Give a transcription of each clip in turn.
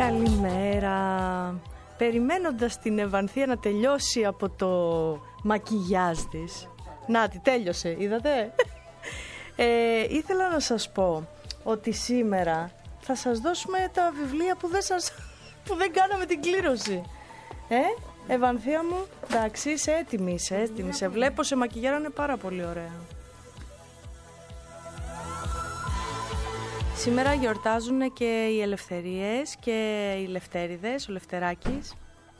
Καλημέρα. Περιμένοντας την Ευανθία να τελειώσει από το μακιγιάζ της. Νάτι, τέλειωσε, είδατε. Ήθελα να σας πω ότι σήμερα θα σας δώσουμε τα βιβλία που δεν κάναμε την κλήρωση. Ευανθία μου, εντάξει, είσαι έτοιμη, σε βλέπω, σε μακιγιάρανε πάρα πολύ ωραία. Σήμερα γιορτάζουν και οι Ελευθερίες και οι Λευτέριδες, ο Λευτεράκης.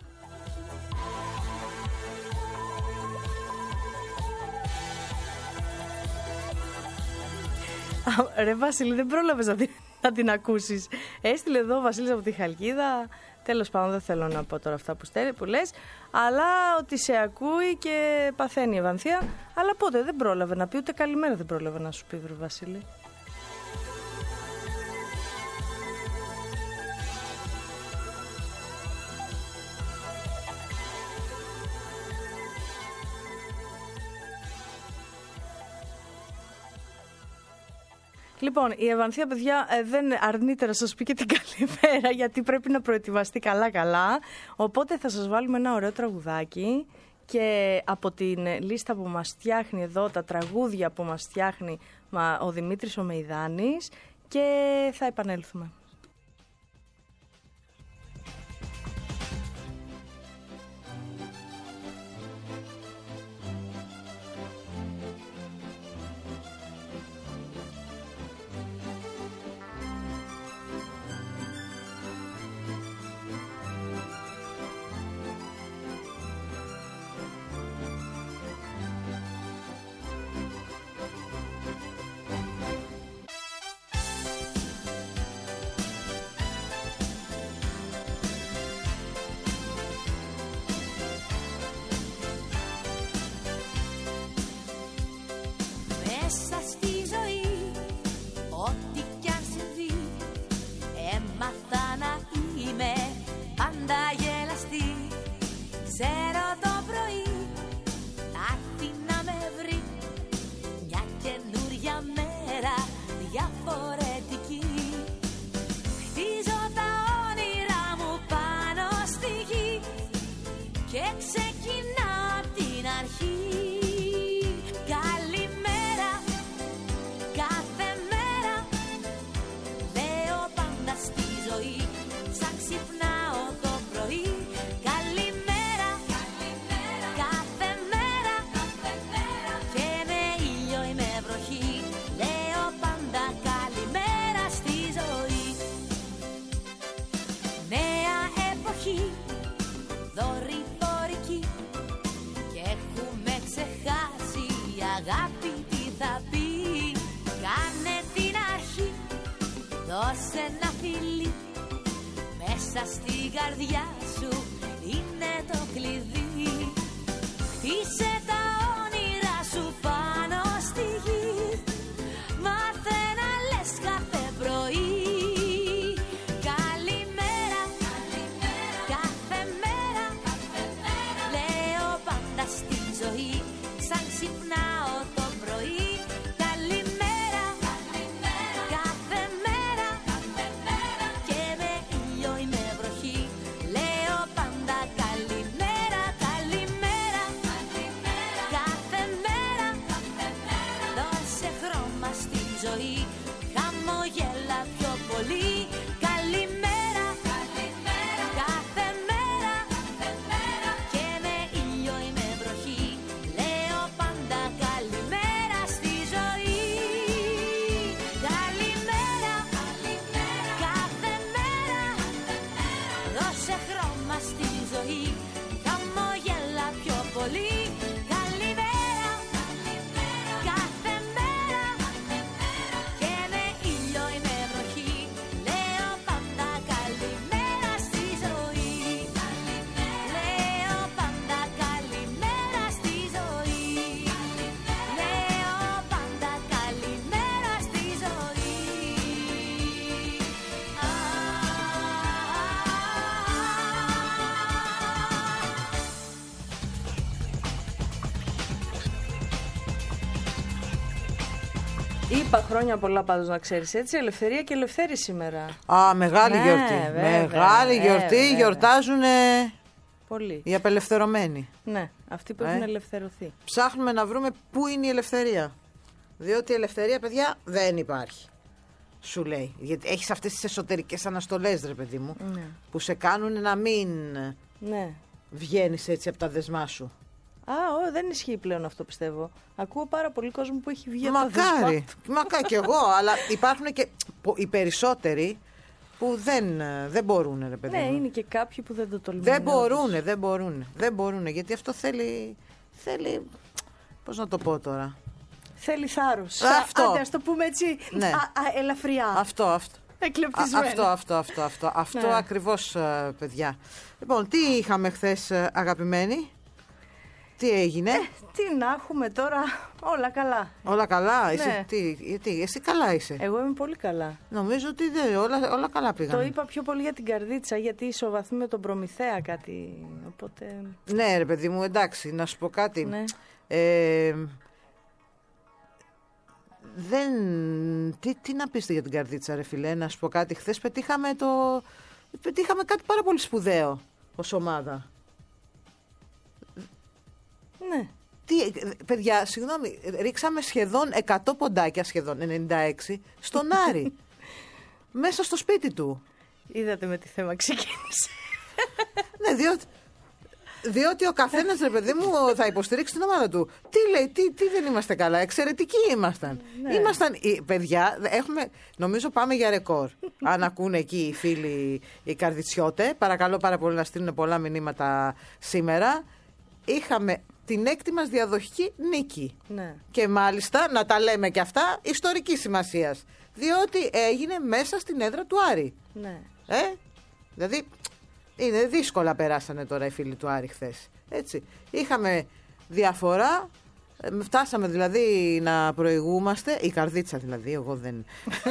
Ρε Βασίλη, δεν πρόλαβες να την ακούσεις. Έστειλε εδώ ο Βασίλης από τη Χαλκίδα. Τέλος πάντων, δεν θέλω να πω τώρα αυτά που λες, αλλά ότι σε ακούει και παθαίνει η Ευανθία. Αλλά πότε δεν πρόλαβε να πει, ούτε καλημέρα δεν πρόλαβε να σου πει, βρε Βασίλη. Λοιπόν, η Ευανθία, παιδιά, δεν αρνείται να σας πει και την καλημέρα, γιατί πρέπει να προετοιμαστεί καλά-καλά. Οπότε θα σας βάλουμε ένα ωραίο τραγουδάκι και από την λίστα που μας φτιάχνει εδώ, τα τραγούδια που μας φτιάχνει ο Δημήτρης ο Μεϊδάνης, και θα επανέλθουμε. Δώσε ένα φιλί, μέσα στην καρδιά σου είναι το κλειδί. Χτίσε τα όνειρά σου πάνω στη γη, μάθε να λες κάθε πρωί. Καλημέρα, καλημέρα, κάθε μέρα, λέω πάντα στη ζωή, σαν ξυπνάω το πρωί. Είπα χρόνια πολλά πάντως να ξέρεις, έτσι, ελευθερία και ελευθέρη σήμερα. Α, μεγάλη Ναι, γιορτή. βέβαια, Μεγάλη γιορτή, βέβαια. γιορτάζουν Πολύ. οι απελευθερωμένοι. Ναι, αυτοί που έχουν ελευθερωθεί. Ψάχνουμε να βρούμε πού είναι η ελευθερία. Διότι η ελευθερία, παιδιά, δεν υπάρχει. Σου λέει. Γιατί έχεις αυτές τις εσωτερικές αναστολές, ρε παιδί μου, Ναι. που σε κάνουν να μην Ναι. βγαίνεις έτσι από τα δεσμά σου. Δεν ισχύει πλέον αυτό, πιστεύω. Ακούω πάρα πολύ κόσμο που έχει βγει από τα δεσμά Μακάρι. του. Μακάρι κι εγώ, αλλά υπάρχουν και οι περισσότεροι που δεν μπορούν, ρε παιδί Ναι, μου. είναι και κάποιοι που δεν το τολμούν. Δεν μπορούν, γιατί αυτό θέλει, πώς να το πω τώρα. Θέλει θάρρος. Αυτό. Άντε, ας το πούμε έτσι, Ναι. ελαφριά. Αυτό. Εκλεπτισμένο. Αυτό Ναι. ακριβώς, παιδιά. Λοιπόν, τι είχαμε χθες, αγαπημένοι? Τι έγινε? Τι να έχουμε τώρα, όλα καλά. Όλα καλά? Ναι. Γιατί, εσύ καλά είσαι? Εγώ είμαι πολύ καλά. Νομίζω ότι όλα καλά πήγαν. Το είπα πιο πολύ για την καρδίτσα, γιατί ισοβαθμεί με τον Προμηθέα κάτι, οπότε... Ναι, ρε παιδί μου, εντάξει, να σου πω κάτι. Ναι. Τι να πεις για την καρδίτσα, ρε φιλέ, να σου πω κάτι. Χθες πετύχαμε κάτι πάρα πολύ σπουδαίο ως ομάδα. Ναι. Παιδιά, συγγνώμη, ρίξαμε σχεδόν 100 ποντάκια, σχεδόν 96, στον Άρη. Μέσα στο σπίτι του. Είδατε με τι θέμα ξεκίνησε. Ναι, διότι ο καθένας, ρε παιδί μου, θα υποστηρίξει την ομάδα του. Τι λέει, τι δεν είμαστε καλά, εξαιρετικοί ήμασταν. Ναι. Παιδιά, νομίζω πάμε για ρεκόρ. Αν ακούνε εκεί οι φίλοι οι καρδιτσιώτε, παρακαλώ πάρα πολύ να στείλουν πολλά μηνύματα σήμερα. Είχαμε την έκτη μας διαδοχική νίκη. Ναι. Και μάλιστα, να τα λέμε και αυτά, ιστορικής σημασίας. Διότι έγινε μέσα στην έδρα του Άρη. Ναι. Δηλαδή, είναι δύσκολα περάσανε τώρα οι φίλοι του Άρη χθες. Έτσι. Είχαμε διαφορά. Φτάσαμε δηλαδή να προηγούμαστε. Η καρδίτσα δηλαδή, εγώ δεν.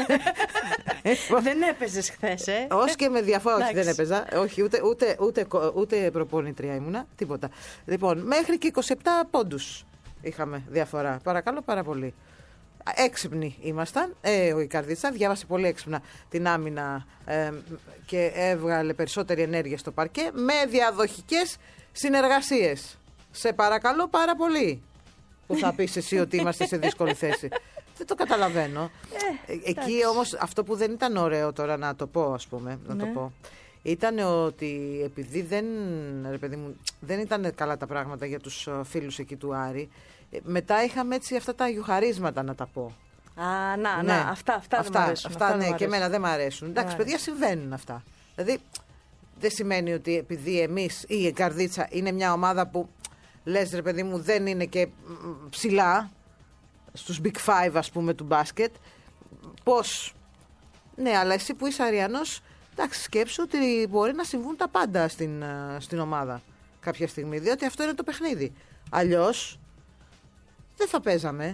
Δεν έπαιζες χθες, Ως και με διαφορά, όχι, δεν Εντάξει. έπαιζα. Όχι, ούτε προπονήτρια ήμουνα. Τίποτα. Λοιπόν, μέχρι και 27 πόντους είχαμε διαφορά. Παρακαλώ πάρα πολύ. Έξυπνοι ήμασταν. Η καρδίτσα διάβασε πολύ έξυπνα την άμυνα και έβγαλε περισσότερη ενέργεια στο παρκέ με διαδοχικές συνεργασίες. Σε παρακαλώ πάρα πολύ. Που θα πεις εσύ ότι είμαστε σε δύσκολη θέση. Δεν το καταλαβαίνω. Εκεί όμως αυτό που δεν ήταν ωραίο τώρα να το πω, ας πούμε, να το πω, ήταν ότι επειδή δεν ήταν καλά τα πράγματα για τους φίλους εκεί του Άρη, μετά είχαμε έτσι αυτά τα γιουχαρίσματα, να τα πω. Ναι, αυτά δεν μ' αρέσουν. Αυτά ναι, και εμένα δεν μ' αρέσουν. Εντάξει, παιδιά, συμβαίνουν αυτά. Δηλαδή, δεν σημαίνει ότι επειδή εμείς ή η καρδίτσα είναι μια ομάδα που λες, ρε παιδί μου, δεν είναι και ψηλά στους Big Five, ας πούμε, του μπάσκετ. Πώς? Ναι, αλλά εσύ που είσαι Αριανός, εντάξει, σκέψου ότι μπορεί να συμβούν τα πάντα στην ομάδα κάποια στιγμή, διότι αυτό είναι το παιχνίδι. Αλλιώς δεν θα παίζαμε.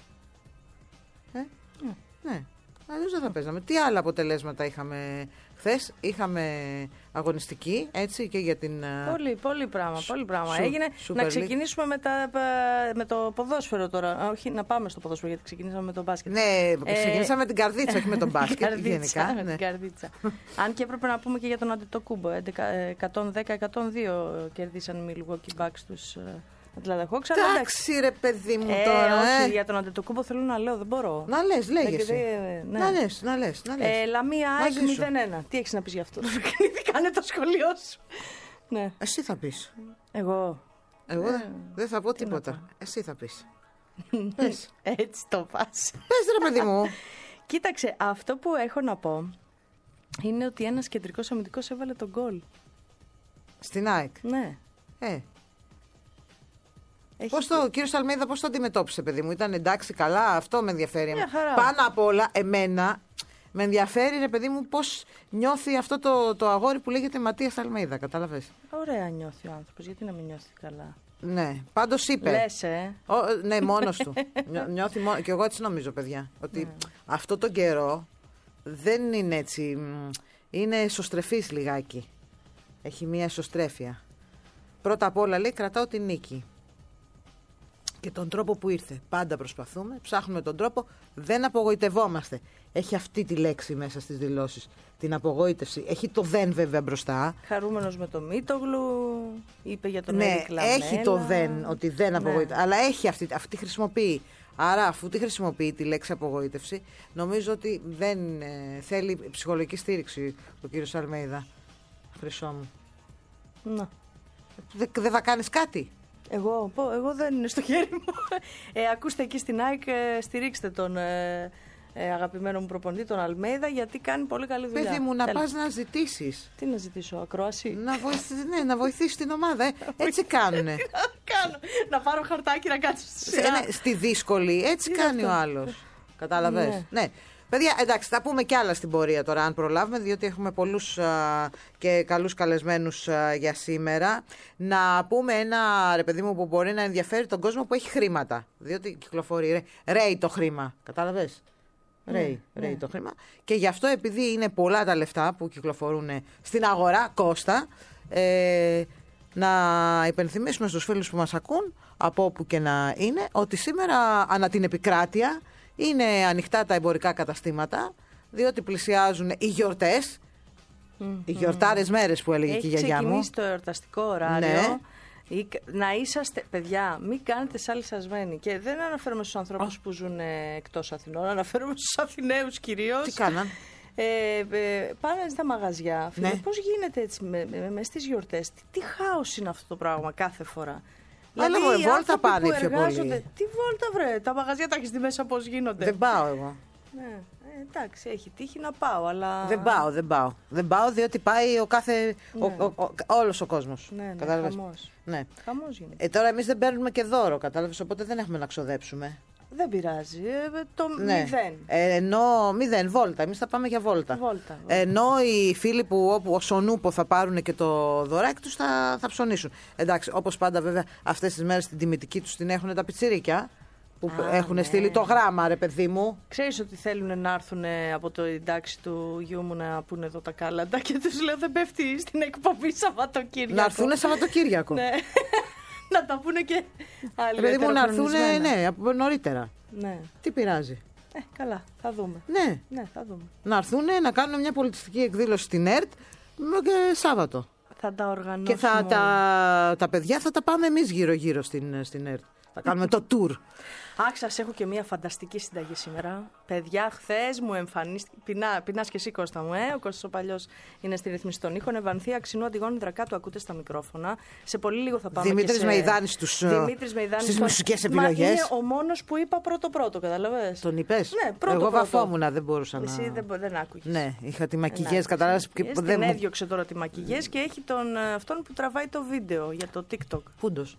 Ναι, αλλιώς δεν θα παίζαμε. Τι άλλα αποτελέσματα είχαμε χθες? Είχαμε αγωνιστική, έτσι, και για την... Πολύ πράγμα. Έγινε. Να ξεκινήσουμε με το ποδόσφαιρο τώρα. Όχι, να πάμε στο ποδόσφαιρο, γιατί ξεκινήσαμε με το μπάσκετ. Ναι, ξεκινήσαμε με την καρδίτσα, όχι με τον μπάσκετ. Γενικά. Ναι. Την καρδίτσα. Αν και έπρεπε να πούμε και για τον Αντετοκούμπο. 110-102 κερδίσαν οι Milwaukee Bucks τους Atlanta Hawks. Εντάξει, ρε παιδί μου τώρα. Όχι, για τον Αντετοκούμπο θέλω να λέω, δεν μπορώ. Να λες, λέγεσαι. Ναι. Να λες. Λαμία ΑΕΚ 0-1. Τι έχεις να πεις γι' αυτό? Κάνε το σχολείο σου. Ναι. Εσύ θα πεις. Εγώ δεν θα πω τίποτα. Εσύ θα πεις. Πες. Έτσι το πας. Πες, ρε παιδί μου. Κοίταξε, αυτό που έχω να πω είναι ότι ένας κεντρικός αμυντικός έβαλε τον γκολ. Στην ΑΕΚ. Ναι. Ο κύριος Αλμέιδα πώς το αντιμετώπισε, παιδί μου? Ήταν εντάξει, καλά? Αυτό με ενδιαφέρει. Μια χαρά. Πάνω απ' όλα, εμένα με ενδιαφέρει, ρε παιδί μου, πώς νιώθει αυτό το αγόρι που λέγεται Ματίας Αλμέιδα. Κατάλαβες? Ωραία νιώθει ο άνθρωπος. Γιατί να μην νιώθει καλά? Ναι, πάντως είπε. Λες, ναι, μόνος του. Νιώθει μόνο. Και εγώ έτσι νομίζω, παιδιά. Ότι αυτό τον καιρό δεν είναι έτσι. Είναι εσωστρεφής λιγάκι. Έχει μία εσωστρέφεια. Πρώτα απ' όλα, λέει, κρατάω την νίκη. και τον τρόπο που ήρθε. Πάντα προσπαθούμε, ψάχνουμε τον τρόπο, δεν απογοητευόμαστε. Έχει αυτή τη λέξη μέσα στις δηλώσεις, την απογοήτευση. Έχει το δεν βέβαια μπροστά. Χαρούμενος με το Μήτογλου, είπε για τον Ναι, Έρικ Λαμέλα. έχει το δεν, ότι δεν απογοητεύεται. Ναι. Αλλά έχει αυτή χρησιμοποιεί. Άρα, αφού τη χρησιμοποιεί τη λέξη απογοήτευση, νομίζω ότι δεν θέλει ψυχολογική στήριξη ο κύριος Αλμέιδα. Χρυσό μου. Να. Δεν θα κάνεις κάτι. Εγώ δεν είναι στο χέρι μου. Ακούστε εκεί στην ΑΕΚ, στηρίξτε τον αγαπημένο μου προπονητή, τον Αλμέιδα, γιατί κάνει πολύ καλή δουλειά. Παιδί μου, να πας να ζητήσεις. Τι να ζητήσω, ακρόαση. Να βοηθήσεις την ομάδα. Έτσι κάνουνε. Να πάρω χαρτάκι να κάτσω στη σειρά. Στη δύσκολη, έτσι κάνει ο άλλος. Κατάλαβες. Ναι. Παιδιά, εντάξει, θα πούμε κι άλλα στην πορεία τώρα, αν προλάβουμε, διότι έχουμε πολλούς και καλούς καλεσμένους για σήμερα. Να πούμε ένα, ρε παιδί μου, που μπορεί να ενδιαφέρει τον κόσμο που έχει χρήματα. Διότι κυκλοφορεί, ρέει το χρήμα. Κατάλαβες. Ρέει το χρήμα. Και γι' αυτό, επειδή είναι πολλά τα λεφτά που κυκλοφορούν στην αγορά, Κώστα, να υπενθυμίσουμε στους φίλους που μας ακούν, από όπου και να είναι, ότι σήμερα ανά την επικράτεια είναι ανοιχτά τα εμπορικά καταστήματα, διότι πλησιάζουν οι γιορτές, οι γιορτάρες μέρες που έλεγε και η γιαγιά μου. Έχει ξεκινήσει το εορταστικό ωράριο. Ναι. Να είσαστε, παιδιά, μην κάνετε σαν λυσασμένοι. Και δεν αναφέρομαι στους ανθρώπους που ζουν εκτός Αθηνών, αναφέρομαι στους Αθηναίους κυρίως. Τι κάναν. Πάνε στα μαγαζιά. Φίλε, πώς γίνεται έτσι με στις γιορτές, τι χάος είναι αυτό το πράγμα κάθε φορά. Αλλά Δηλαδή, βόλτα πάνε πιο πολύ. Τι βόλτα, βρε, τα μαγαζιά τα έχεις στη μέσα πώς γίνονται. Δεν πάω εγώ. Ναι, εντάξει, έχει τύχει να πάω, αλλά. Δεν πάω διότι πάει ο κάθε. Ναι. Όλος ο κόσμος. Ναι, Κατάλαβες. χαμός. Ναι. Χαμός γίνεται. Τώρα εμείς δεν παίρνουμε και δώρο, κατάλαβες, οπότε δεν έχουμε να ξοδέψουμε. Δεν πειράζει. Το Ναι. 0. Ενώ 0 βόλτα, εμείς θα πάμε για βόλτα. Βόλτα. Ενώ οι φίλοι που όπου ο Σονούπο θα πάρουν και το δωράκι τους θα ψωνίσουν. Εντάξει, όπως πάντα βέβαια αυτές τις μέρες την τιμητική τους την έχουν τα πιτσιρίκια. Που έχουν στείλει το γράμμα, ρε παιδί μου. Ξέρεις ότι θέλουν να έρθουν από το εντάξει του γιού μου να πούνε εδώ τα κάλαντα και τους λέω δεν πέφτει στην εκπομπή Σαββατοκύριακο. Να έρθουν Σαββατοκύριακο. Ναι. Να τα πούνε και άλλοι. Ρε παιδί μου, να έρθουν από νωρίτερα. Ναι. Τι πειράζει. Καλά, θα δούμε. Ναι, θα δούμε. να έρθουν να κάνουν μια πολιτιστική εκδήλωση στην ΕΡΤ και Σάββατο. Θα τα οργανώσουμε. Και τα παιδιά θα τα πάμε εμείς γύρω-γύρω στην ΕΡΤ. Θα κάνουμε το tour. Σας έχω και μια φανταστική συνταγή σήμερα. Παιδιά, χθες μου εμφανίστηκε. Πεινάς και εσύ, Κώστα μου, Ο Κώστας ο Παλιός είναι στη ρύθμιση των ήχων. Ευανθία Αξινού, Αντιγόνη Δρακάτου, ακούτε στα μικρόφωνα. Σε πολύ λίγο θα πάμε. Δημήτρης Μεϊδάνης στις μουσικές επιλογές. Είναι ο μόνος που είπα πρώτο, καταλαβες. Τον είπες? Ναι, πρώτο. Εγώ βαφόμουν, δεν μπορούσα να. Εσύ δεν άκουγες. Ναι, είχα τη Μακιγιές, κατάλαβες. Την έδιωξε τώρα τη Μακιγιές και έχει αυτόν που τραβάει το βίντεο για το TikTok. Πούντος.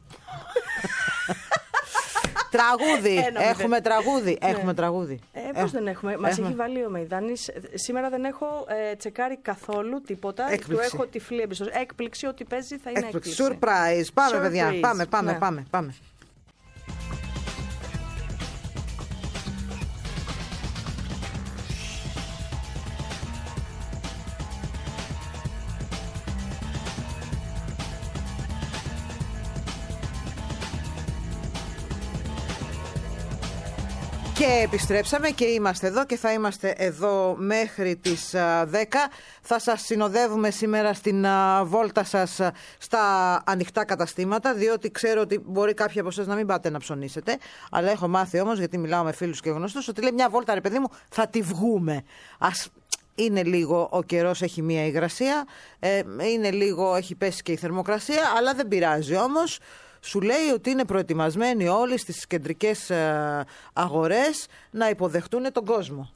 Τραγούδι. Έχουμε τραγούδι. Έχουμε τραγούδι. Πώς δεν έχουμε. Μας έχει βάλει ο Μεϊδάνης. Σήμερα δεν έχω τσεκάρει καθόλου τίποτα. Του έχω τυφλή εμπιστοσύνη. Έκπληξη, ότι παίζει θα είναι έκπληξη. Surprise. Πάμε, παιδιά. Πάμε. Και επιστρέψαμε και είμαστε εδώ και θα είμαστε εδώ μέχρι τις 10. Θα σας συνοδεύουμε σήμερα στην βόλτα σας στα ανοιχτά καταστήματα, διότι ξέρω ότι μπορεί κάποιοι από εσάς να μην πάτε να ψωνίσετε, αλλά έχω μάθει όμως, γιατί μιλάω με φίλους και γνωστούς, ότι λέει μια βόλτα, ρε παιδί μου, θα τη βγούμε. Είναι λίγο ο καιρός, έχει μία υγρασία, είναι λίγο, έχει πέσει και η θερμοκρασία, αλλά δεν πειράζει όμως. Σου λέει ότι είναι προετοιμασμένοι όλοι στις κεντρικές αγορές να υποδεχτούν τον κόσμο.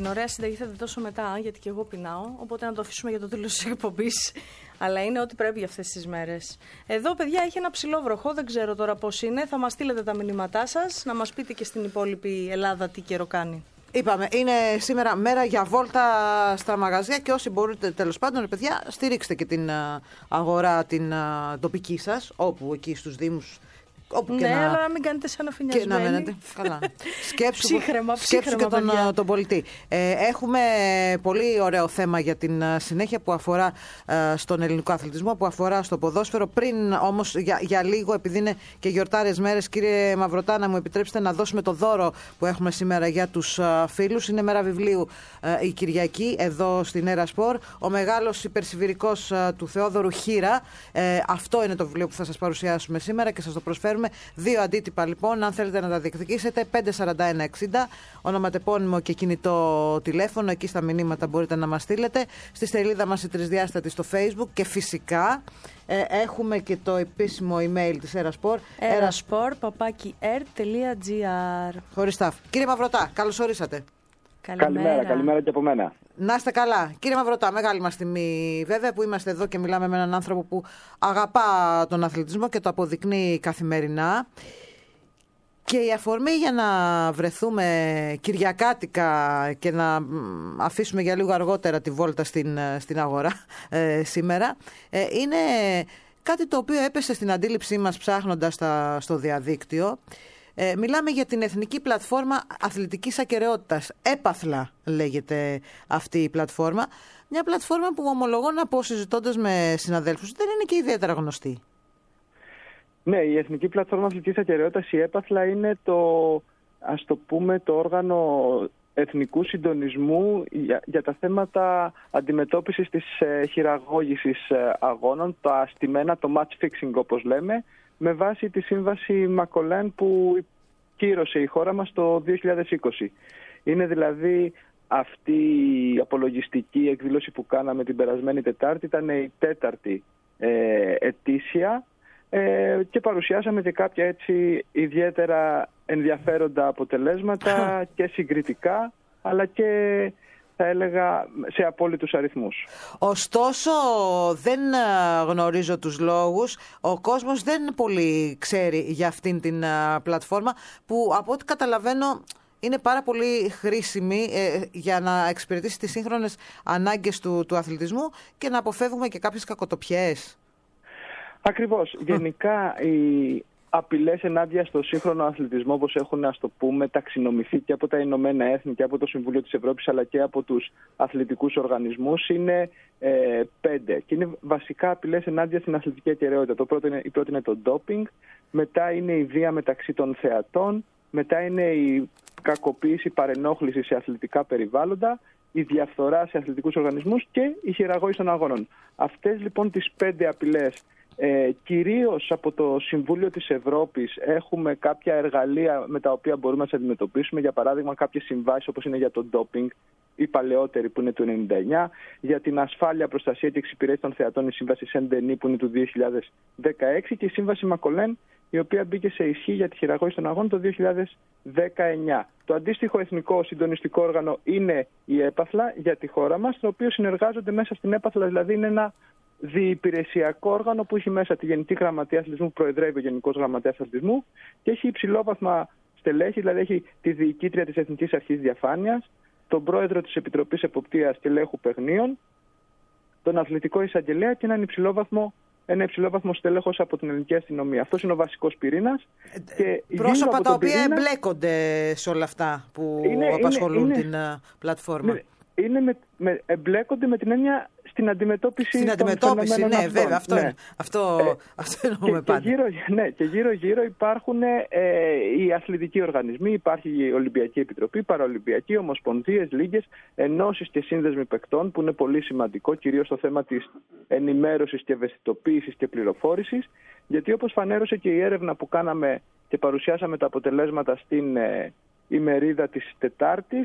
την ωραία συνταγή θα την δώσω μετά, γιατί και εγώ πεινάω. Οπότε να το αφήσουμε για το τέλος της εκπομπής. Αλλά είναι ό,τι πρέπει για αυτές τις μέρες. Εδώ, παιδιά, έχει ένα ψηλό βροχό. Δεν ξέρω τώρα πώς είναι. Θα μας στείλετε τα μηνύματά σας, να μας πείτε και στην υπόλοιπη Ελλάδα τι καιρό κάνει. Είπαμε, είναι σήμερα μέρα για βόλτα στα μαγαζιά και όσοι μπορείτε, τέλος πάντων, παιδιά, στηρίξτε και την αγορά την τοπική σας, όπου εκεί στους Δήμους. Ναι, αλλά να μην κάνετε σαν αφηνιασμένοι. Και να μένετε. Καλά. Σκέψου και τον πολιτή. Έχουμε πολύ ωραίο θέμα για την συνέχεια που αφορά στον ελληνικό αθλητισμό, που αφορά στο ποδόσφαιρο. Πριν όμως για λίγο, επειδή είναι και γιορτάρες μέρες, κύριε Μαυρωτά, να μου επιτρέψετε να δώσουμε το δώρο που έχουμε σήμερα για τους φίλους. Είναι μέρα βιβλίου η Κυριακή, εδώ στην Έρα Σπορ. Ο μεγάλος υπερσιβηρικός του Θεόδωρου Χήρα. Αυτό είναι το βιβλίο που θα σας παρουσιάσουμε σήμερα και σας το προσφέρουμε. 2 αντίτυπα λοιπόν, αν θέλετε να τα διεκδικήσετε, 54160, ονοματεπώνυμο και κινητό τηλέφωνο. Εκεί στα μηνύματα μπορείτε να μας στείλετε. Στη σελίδα μας η Τρισδιάστατη στο Facebook και φυσικά έχουμε και το επίσημο email της Erasport. erasport@r.gr. Χωρίς τάφ. Κύριε Μαυρωτά, καλώς ορίσατε. Καλημέρα και από μένα. Να είστε καλά. Κύριε Μαυρωτά, μεγάλη μας τιμή βέβαια που είμαστε εδώ και μιλάμε με έναν άνθρωπο που αγαπά τον αθλητισμό και το αποδεικνύει καθημερινά. Και η αφορμή για να βρεθούμε κυριακάτικα και να αφήσουμε για λίγο αργότερα τη βόλτα στην αγορά σήμερα είναι κάτι το οποίο έπεσε στην αντίληψή μας ψάχνοντας στο διαδίκτυο. Μιλάμε για την Εθνική Πλατφόρμα Αθλητικής Ακεραιότητας. Έπαθλα λέγεται αυτή η πλατφόρμα. Μια πλατφόρμα που ομολογώ να πω, συζητώντας με συναδέλφους, δεν είναι και ιδιαίτερα γνωστή. Ναι, η Εθνική Πλατφόρμα Αθλητικής Ακεραιότητας, η Έπαθλα, είναι το όργανο εθνικού συντονισμού για τα θέματα αντιμετώπισης της χειραγώγησης αγώνων, τα στημένα, το match fixing όπως λέμε, με βάση τη σύμβαση Μακολέν που κύρωσε η χώρα μας το 2020. Είναι δηλαδή αυτή η απολογιστική εκδήλωση που κάναμε την περασμένη Τετάρτη, ήταν η 4η ετήσια και παρουσιάσαμε και κάποια έτσι ιδιαίτερα ενδιαφέροντα αποτελέσματα και συγκριτικά, αλλά και θα έλεγα σε απόλυτους αριθμούς. Ωστόσο δεν γνωρίζω τους λόγους, ο κόσμος δεν πολύ ξέρει για αυτήν την πλατφόρμα που από ό,τι καταλαβαίνω είναι πάρα πολύ χρήσιμη για να εξυπηρετήσει τις σύγχρονες ανάγκες του αθλητισμού και να αποφεύγουμε και κάποιες κακοτοπιές. Ακριβώς. Γενικά οι απειλές ενάντια στο σύγχρονο αθλητισμό, όπως έχουν, ας το πούμε, ταξινομηθεί και από τα Ηνωμένα Έθνη και από το Συμβούλιο της Ευρώπης, αλλά και από τους αθλητικούς οργανισμούς, είναι 5. Και είναι βασικά απειλές ενάντια στην αθλητική ακεραιότητα. Η πρώτη είναι το ντόπινγκ, μετά είναι η βία μεταξύ των θεατών, μετά είναι η κακοποίηση, παρενόχληση σε αθλητικά περιβάλλοντα, η διαφθορά σε αθλητικούς οργανισμούς και η χειραγώγηση των αγώνων. Αυτές λοιπόν τις 5 απειλές, κυρίως από το Συμβούλιο της Ευρώπης, έχουμε κάποια εργαλεία με τα οποία μπορούμε να τις αντιμετωπίσουμε. Για παράδειγμα, κάποιες συμβάσεις όπως είναι για το ντόπινγκ, η παλαιότερη που είναι του 1999, για την ασφάλεια, προστασία και εξυπηρέτηση των θεατών, η σύμβαση Σεντενή που είναι του 2016 και η σύμβαση Μακολέν, η οποία μπήκε σε ισχύ για τη χειραγώγηση των αγώνων το 2019. Το αντίστοιχο εθνικό συντονιστικό όργανο είναι η Έπαθλα για τη χώρα μας, το οποίο συνεργάζονται μέσα στην Έπαθλα, δηλαδή είναι ένα διυπηρεσιακό όργανο που έχει μέσα τη Γενική Γραμματεία Αθλητισμού, που προεδρεύει ο Γενικός Γραμματέας Αθλητισμού και έχει υψηλόβαθμα στελέχη, δηλαδή έχει τη διοικήτρια της Εθνικής Αρχής Διαφάνειας, τον πρόεδρο της Επιτροπής Εποπτείας και Ελέγχου Παιγνίων, τον αθλητικό εισαγγελέα και ένα υψηλόβαθμο στέλεχος από την ελληνική αστυνομία. Αυτός είναι ο βασικός πυρήνας. Πρόσωπα τα οποία εμπλέκονται σε όλα αυτά που απασχολούν την πλατφόρμα. Εμπλέκονται με την έννοια στην αντιμετώπιση των ναι, αυτών. Βέβαια, αυτό εννοούμε πάντα. Και γύρω-γύρω υπάρχουν οι αθλητικοί οργανισμοί, υπάρχει η Ολυμπιακή Επιτροπή, η Παραολυμπιακή, ομοσπονδίες, λίγες, ενώσεις και σύνδεσμοι παικτών, που είναι πολύ σημαντικό, κυρίως στο θέμα της ενημέρωσης και ευαισθητοποίησης και πληροφόρησης, γιατί όπως φανέρωσε και η έρευνα που κάναμε και παρουσιάσαμε τα αποτελέσματα στην ημερίδα της Τετάρτης,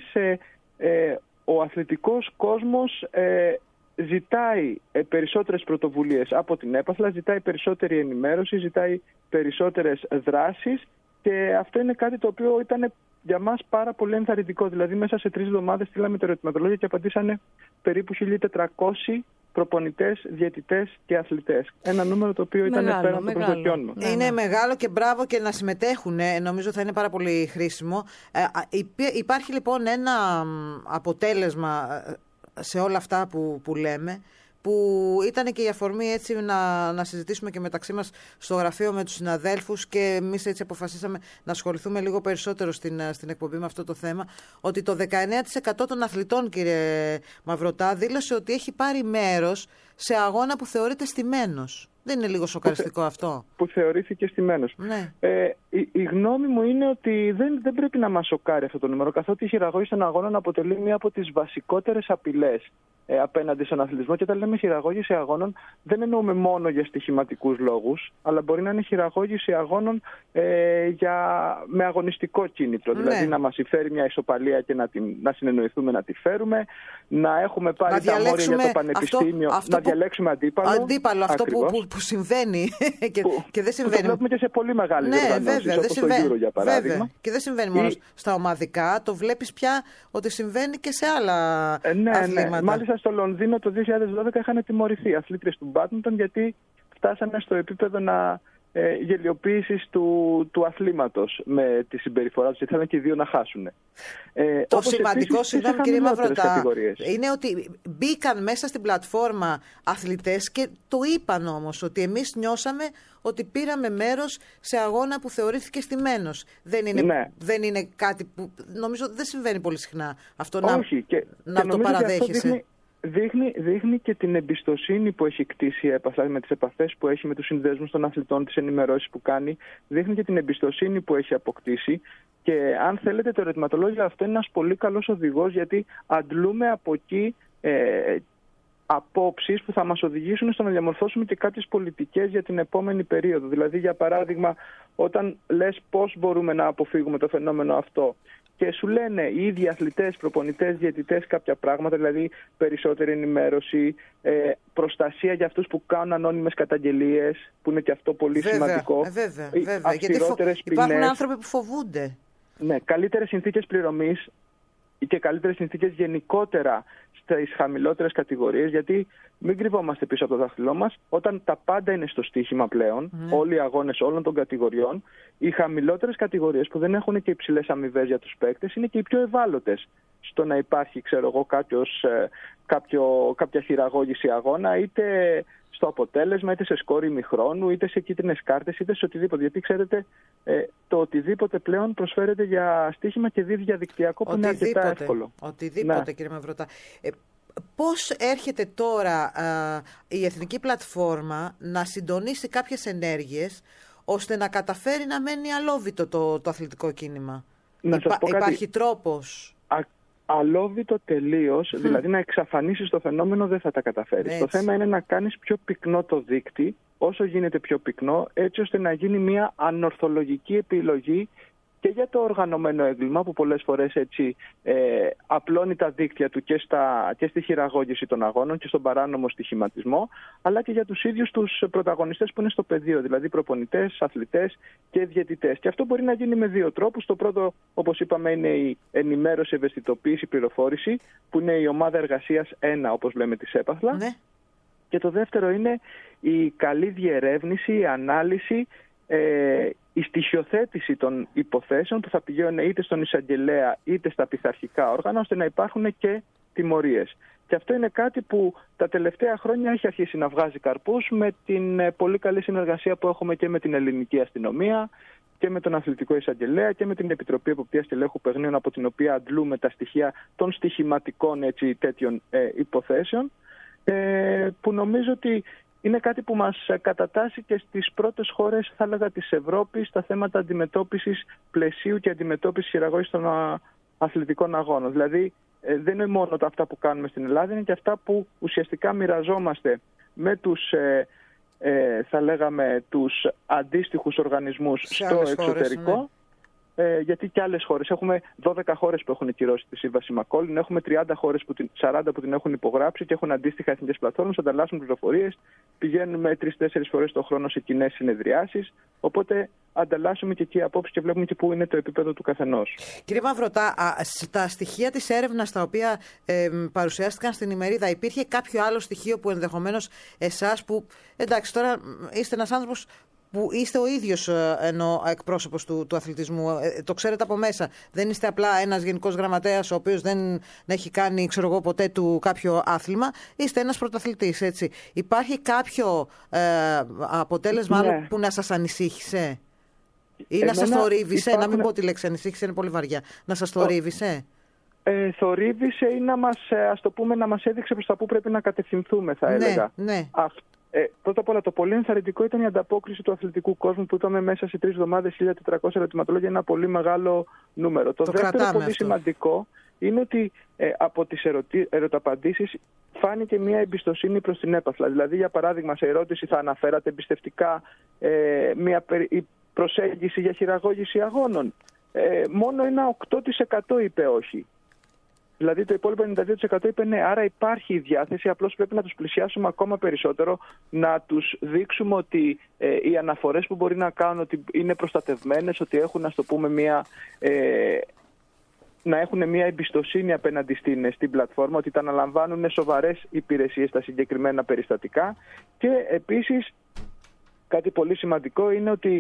ο αθλητικός κόσμος ζητάει περισσότερες πρωτοβουλίες από την Έπαθλα, ζητάει περισσότερη ενημέρωση, ζητάει περισσότερες δράσεις και αυτό είναι κάτι το οποίο ήταν για μας πάρα πολύ ενθαρρυντικό. Δηλαδή, μέσα σε 3 εβδομάδες στείλαμε το ερωτηματολόγιο και απαντήσανε περίπου 1.400 προπονητές, διαιτητές και αθλητές. Ένα νούμερο το οποίο ήταν πέραν των προσδοκιών μας. Είναι μεγάλο και μπράβο και να συμμετέχουν. Νομίζω θα είναι πάρα πολύ χρήσιμο. Υπάρχει λοιπόν ένα αποτέλεσμα σε όλα αυτά που λέμε, που ήταν και η αφορμή έτσι να συζητήσουμε και μεταξύ μας στο γραφείο με τους συναδέλφους, και εμείς έτσι αποφασίσαμε να ασχοληθούμε λίγο περισσότερο στην εκπομπή με αυτό το θέμα, ότι το 19% των αθλητών, κύριε Μαυρωτά, δήλωσε ότι έχει πάρει μέρος σε αγώνα που θεωρείται στημένος. Δεν είναι λίγο σοκαριστικό αυτό? Που θεωρήθηκε στημένος. Ναι. Η γνώμη μου είναι ότι δεν πρέπει να μας σοκάρει αυτό το νούμερο, καθότι η χειραγώγηση των αγώνων αποτελεί μία από τις βασικότερες απειλές απέναντι στον αθλητισμό. Και όταν λέμε χειραγώγηση αγώνων, δεν εννοούμε μόνο για στοιχηματικούς λόγους, αλλά μπορεί να είναι χειραγώγηση αγώνων με αγωνιστικό κίνητρο. Ναι. Δηλαδή να μας συμφέρει μια ισοπαλία και να συνεννοηθούμε να τη φέρουμε, να έχουμε πάρει τα μόρια για το πανεπιστήμιο, να διαλέξουμε αντίπαλο. Αυτό που συμβαίνει και δεν συμβαίνει. Το βλέπουμε και σε πολύ μεγάλες οργανώσεις, όπως το Euro για παράδειγμα. Βέβαια. Και δεν συμβαίνει μόνο στα ομαδικά, το βλέπεις πια ότι συμβαίνει και σε άλλα αθλήματα. Ναι. Μάλιστα στο Λονδίνο το 2012 είχαν τιμωρηθεί αθλήτριες του μπάντμιντον, γιατί φτάσανε στο επίπεδο γελιοποίησης του αθλήματος με τη συμπεριφορά τους, ήθελαν και οι δύο να χάσουν. Το σημαντικό, συγγνώμη κύριε Μαυρωτά, είναι ότι μπήκαν μέσα στην πλατφόρμα αθλητές και το είπαν όμως, ότι εμείς νιώσαμε ότι πήραμε μέρος σε αγώνα που θεωρήθηκε στημένος. Δεν είναι κάτι που νομίζω δεν συμβαίνει πολύ συχνά αυτό. Όχι, να το παραδέχεσαι. Δείχνει και την εμπιστοσύνη που έχει κτίσει η ΕΠΑΘ, με τις επαφές που έχει με τους συνδέσμους των αθλητών, τις ενημερώσεις που κάνει. Δείχνει και την εμπιστοσύνη που έχει αποκτήσει. Και αν θέλετε, το ερωτηματολόγιο αυτό είναι ένας πολύ καλός οδηγός, γιατί αντλούμε από εκεί απόψεις που θα μας οδηγήσουν στο να διαμορφώσουμε και κάποιες πολιτικές για την επόμενη περίοδο. Δηλαδή, για παράδειγμα, όταν λες πώς μπορούμε να αποφύγουμε το φαινόμενο αυτό, και σου λένε οι ίδιοι αθλητές, προπονητές, διαιτητές κάποια πράγματα, δηλαδή περισσότερη ενημέρωση, προστασία για αυτούς που κάνουν ανώνυμες καταγγελίες, που είναι και αυτό πολύ σημαντικό. Βέβαια. Γιατί υπάρχουν άνθρωποι που φοβούνται. Ναι, καλύτερες συνθήκες πληρωμής και καλύτερες συνθήκες γενικότερα στις χαμηλότερες κατηγορίες, γιατί μην κρυβόμαστε πίσω από το δάχτυλό μας. Όταν τα πάντα είναι στο στοίχημα πλέον, όλοι οι αγώνες όλων των κατηγοριών, οι χαμηλότερες κατηγορίες που δεν έχουν και υψηλές αμοιβές για τους παίκτες είναι και οι πιο ευάλωτες στο να υπάρχει, κάποια χειραγώγηση αγώνα, είτε στο αποτέλεσμα, είτε σε σκόρ ημιχρόνου, είτε σε κίτρινες κάρτες, είτε σε οτιδήποτε. Γιατί ξέρετε, το οτιδήποτε πλέον προσφέρεται για στοίχημα και διαδικτυακό, που είναι αρκετά εύκολο. Οτιδήποτε, κύριε Μαυρωτά. Πώς έρχεται τώρα η Εθνική Πλατφόρμα να συντονίσει κάποιες ενέργειες ώστε να καταφέρει να μένει αλόβητο το αθλητικό κίνημα? Υπάρχει τρόπος? Αλόβητο τελείως, δηλαδή να εξαφανίσεις το φαινόμενο δεν θα τα καταφέρεις. Το θέμα είναι να κάνεις πιο πυκνό το δίκτυ, όσο γίνεται πιο πυκνό, έτσι ώστε να γίνει μια ανορθολογική επιλογή και για το οργανωμένο έγκλημα, που πολλές φορές έτσι απλώνει τα δίκτυα του και στη χειραγώγηση των αγώνων και στον παράνομο στοιχηματισμό, αλλά και για τους ίδιους τους πρωταγωνιστές που είναι στο πεδίο, δηλαδή προπονητές, αθλητές και διαιτητές. Και αυτό μπορεί να γίνει με δύο τρόπους. Το πρώτο, όπως είπαμε, είναι η ενημέρωση, ευαισθητοποίηση, πληροφόρηση, που είναι η ομάδα εργασίας 1, όπως λέμε, της ΕΠΑΘΛΑ. Ναι. Και το δεύτερο είναι η καλή διερεύνηση, η ανάλυση, η στοιχειοθέτηση των υποθέσεων που θα πηγαίνουν είτε στον εισαγγελέα είτε στα πειθαρχικά όργανα, ώστε να υπάρχουν και τιμωρίες. Και αυτό είναι κάτι που τα τελευταία χρόνια έχει αρχίσει να βγάζει καρπούς, με την πολύ καλή συνεργασία που έχουμε και με την ελληνική αστυνομία και με τον αθλητικό εισαγγελέα και με την Επιτροπή Εποπτείας και Ελέγχου Παιγνίων, από την οποία αντλούμε τα στοιχεία των στοιχηματικών τέτοιων υποθέσεων, που νομίζω ότι είναι κάτι που μας κατατάσσει και στις πρώτες χώρες, θα έλεγα, της Ευρώπης στα θέματα αντιμετώπισης πλαισίου και αντιμετώπισης χειραγώγησης των αθλητικών αγώνων. Δηλαδή, δεν είναι μόνο αυτά που κάνουμε στην Ελλάδα, είναι και αυτά που ουσιαστικά μοιραζόμαστε με τους, θα λέγαμε, τους αντίστοιχους οργανισμούς στο εξωτερικό. Χώρες, ναι. γιατί και άλλες χώρες. Έχουμε 12 χώρες που έχουν κυρώσει τη σύμβαση Μακόλιν, έχουμε 30 χώρες, 40 που την έχουν υπογράψει και έχουν αντίστοιχα εθνικές πλατφόρμες, ανταλλάσσουν πληροφορίες, πηγαίνουμε 3-4 φορές το χρόνο σε κοινές συνεδριάσεις. Οπότε ανταλλάσσουμε και εκεί απόψεις και βλέπουμε και πού είναι το επίπεδο του καθενός. Κύριε Μαυρωτά, στα στοιχεία της έρευνας τα οποία παρουσιάστηκαν στην ημερίδα, υπήρχε κάποιο άλλο στοιχείο που ενδεχομένως εσάς, που εντάξει τώρα είστε ένας άνθρωπος που είστε ο ίδιος εκπρόσωπος του αθλητισμού, το ξέρετε από μέσα. Δεν είστε απλά ένας γενικός γραμματέας ο οποίος δεν έχει κάνει, ξέρω εγώ, ποτέ του κάποιο άθλημα. Είστε ένας πρωταθλητής, έτσι. Υπάρχει κάποιο αποτέλεσμα άλλο που να σας ανησύχησε ή να σας θορύβησε? Να μην πω τη λέξη ανησύχησε, είναι πολύ βαριά. Να σας θορύβησε? Θορύβησε ή να μας έδειξε προς τα που πρέπει να κατευθυνθούμε, θα έλεγα. Ναι. Πρώτα απ' όλα, το πολύ ενθαρρυντικό ήταν η ανταπόκριση του αθλητικού κόσμου, που ήταν μέσα σε 3 εβδομάδες 1.400 ερωτηματολόγια, ένα πολύ μεγάλο νούμερο. Το δεύτερο πολύ σημαντικό είναι ότι από τις ερωταπαντήσεις φάνηκε μια εμπιστοσύνη προς την έπαθλα. Δηλαδή, για παράδειγμα, σε ερώτηση θα αναφέρατε εμπιστευτικά μια προσέγγιση για χειραγώγηση αγώνων. Μόνο ένα 8% είπε όχι. Δηλαδή το υπόλοιπο 92% είπε ναι. Άρα υπάρχει η διάθεση, απλώς πρέπει να τους πλησιάσουμε ακόμα περισσότερο, να τους δείξουμε ότι οι αναφορές που μπορεί να κάνουν ότι είναι προστατευμένες, ότι έχουν, ας το πούμε, να έχουν μια εμπιστοσύνη απέναντι στην πλατφόρμα, ότι τα αναλαμβάνουν σοβαρές υπηρεσίες στα συγκεκριμένα περιστατικά. Και επίσης κάτι πολύ σημαντικό είναι ότι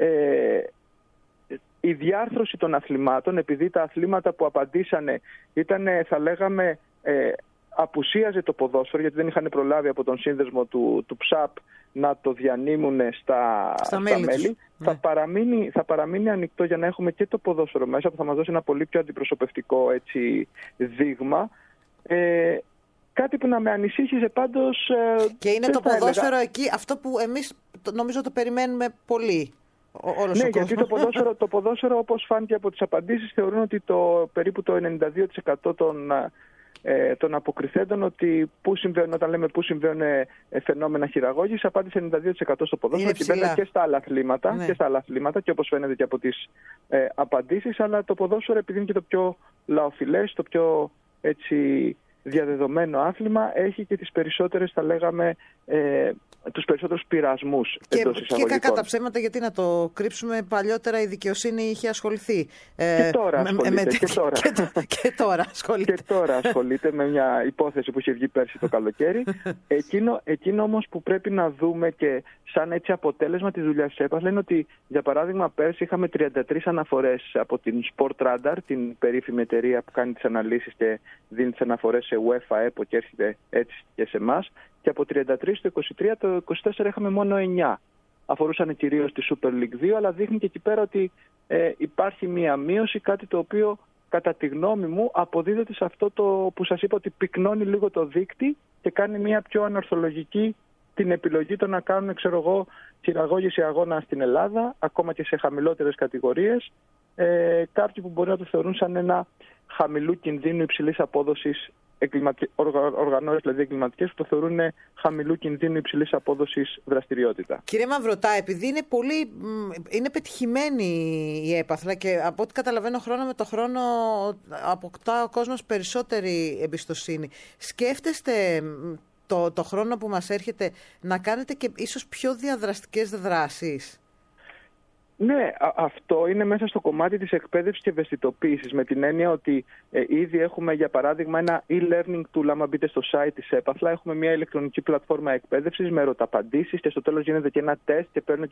η διάρθρωση των αθλημάτων, επειδή τα αθλήματα που απαντήσανε ήταν, θα λέγαμε, απουσίαζε το ποδόσφαιρο, γιατί δεν είχαν προλάβει από τον σύνδεσμο του ΨΑΠ να το διανύμουν στα μέλη. Θα παραμείνει ανοιχτό για να έχουμε και το ποδόσφαιρο μέσα, που θα μας δώσει ένα πολύ πιο αντιπροσωπευτικό δείγμα. Κάτι που να με ανησύχησε πάντως... Και είναι το ποδόσφαιρο εκεί, αυτό που εμείς νομίζω το περιμένουμε πολύ. Ναι, γιατί το ποδόσφαιρο, όπως φάνηκε από τις απαντήσεις, θεωρούν ότι περίπου το 92% των αποκριθέντων, ότι όταν λέμε πού συμβαίνουν φαινόμενα χειραγώγησης, απάντησε 92% στο ποδόσφαιρο, και βέβαια και στα άλλα αθλήματα, ναι. Και όπως φαίνεται και από τις απαντήσεις, αλλά το ποδόσφαιρο, επειδή είναι και το πιο λαοφιλές, το πιο έτσι διαδεδομένο άθλημα, έχει και τις περισσότερες, θα λέγαμε, τους περισσότερους πειρασμούς εντός εισαγωγικών. Και κακά τα ψέματα, γιατί να το κρύψουμε, παλιότερα η δικαιοσύνη είχε ασχοληθεί. Και τώρα ασχολείται. Και τώρα ασχολείται με μια υπόθεση που είχε βγει πέρσι το καλοκαίρι. Εκείνο όμως που πρέπει να δούμε και σαν έτσι αποτέλεσμα της δουλειάς της έπαθλα είναι ότι, για παράδειγμα, πέρσι είχαμε 33 αναφορές από την Sport Radar, την περίφημη εταιρεία που κάνει τις αναλύσεις και δίνει τις αναφορές σε UEFA, EPO και έρχεται έτσι και σε εμάς. Και από 33 στο 23, το 24 είχαμε μόνο 9. Αφορούσαν κυρίως τη Super League 2, αλλά δείχνει και εκεί πέρα ότι υπάρχει μία μείωση, κάτι το οποίο κατά τη γνώμη μου αποδίδεται σε αυτό το που σας είπα, ότι πυκνώνει λίγο το δείκτη και κάνει μία πιο ανορθολογική την επιλογή το να κάνουν, χειραγώγηση αγώνα στην Ελλάδα, ακόμα και σε χαμηλότερες κατηγορίες. Κάποιοι που μπορεί να το θεωρούν σαν ένα χαμηλού κινδύνου υψηλής απόδοσης, οργανώσεις δηλαδή εγκληματικές, που το θεωρούν χαμηλού κινδύνου υψηλής απόδοσης δραστηριότητα. Κύριε Μαυρωτά, επειδή είναι πετυχημένη η έπαθλα και από ό,τι καταλαβαίνω χρόνο με το χρόνο αποκτά ο κόσμος περισσότερη εμπιστοσύνη, σκέφτεστε το χρόνο που μας έρχεται να κάνετε και ίσως πιο διαδραστικές δράσεις? Ναι, αυτό είναι μέσα στο κομμάτι της εκπαίδευσης και ευαισθητοποίησης, με την έννοια ότι ήδη έχουμε, για παράδειγμα, ένα e-learning tool. Άμα μπείτε στο site της έπαθλα, έχουμε μια ηλεκτρονική πλατφόρμα εκπαίδευσης με ερωταπαντήσεις και στο τέλος γίνεται και ένα τεστ και παίρνουν και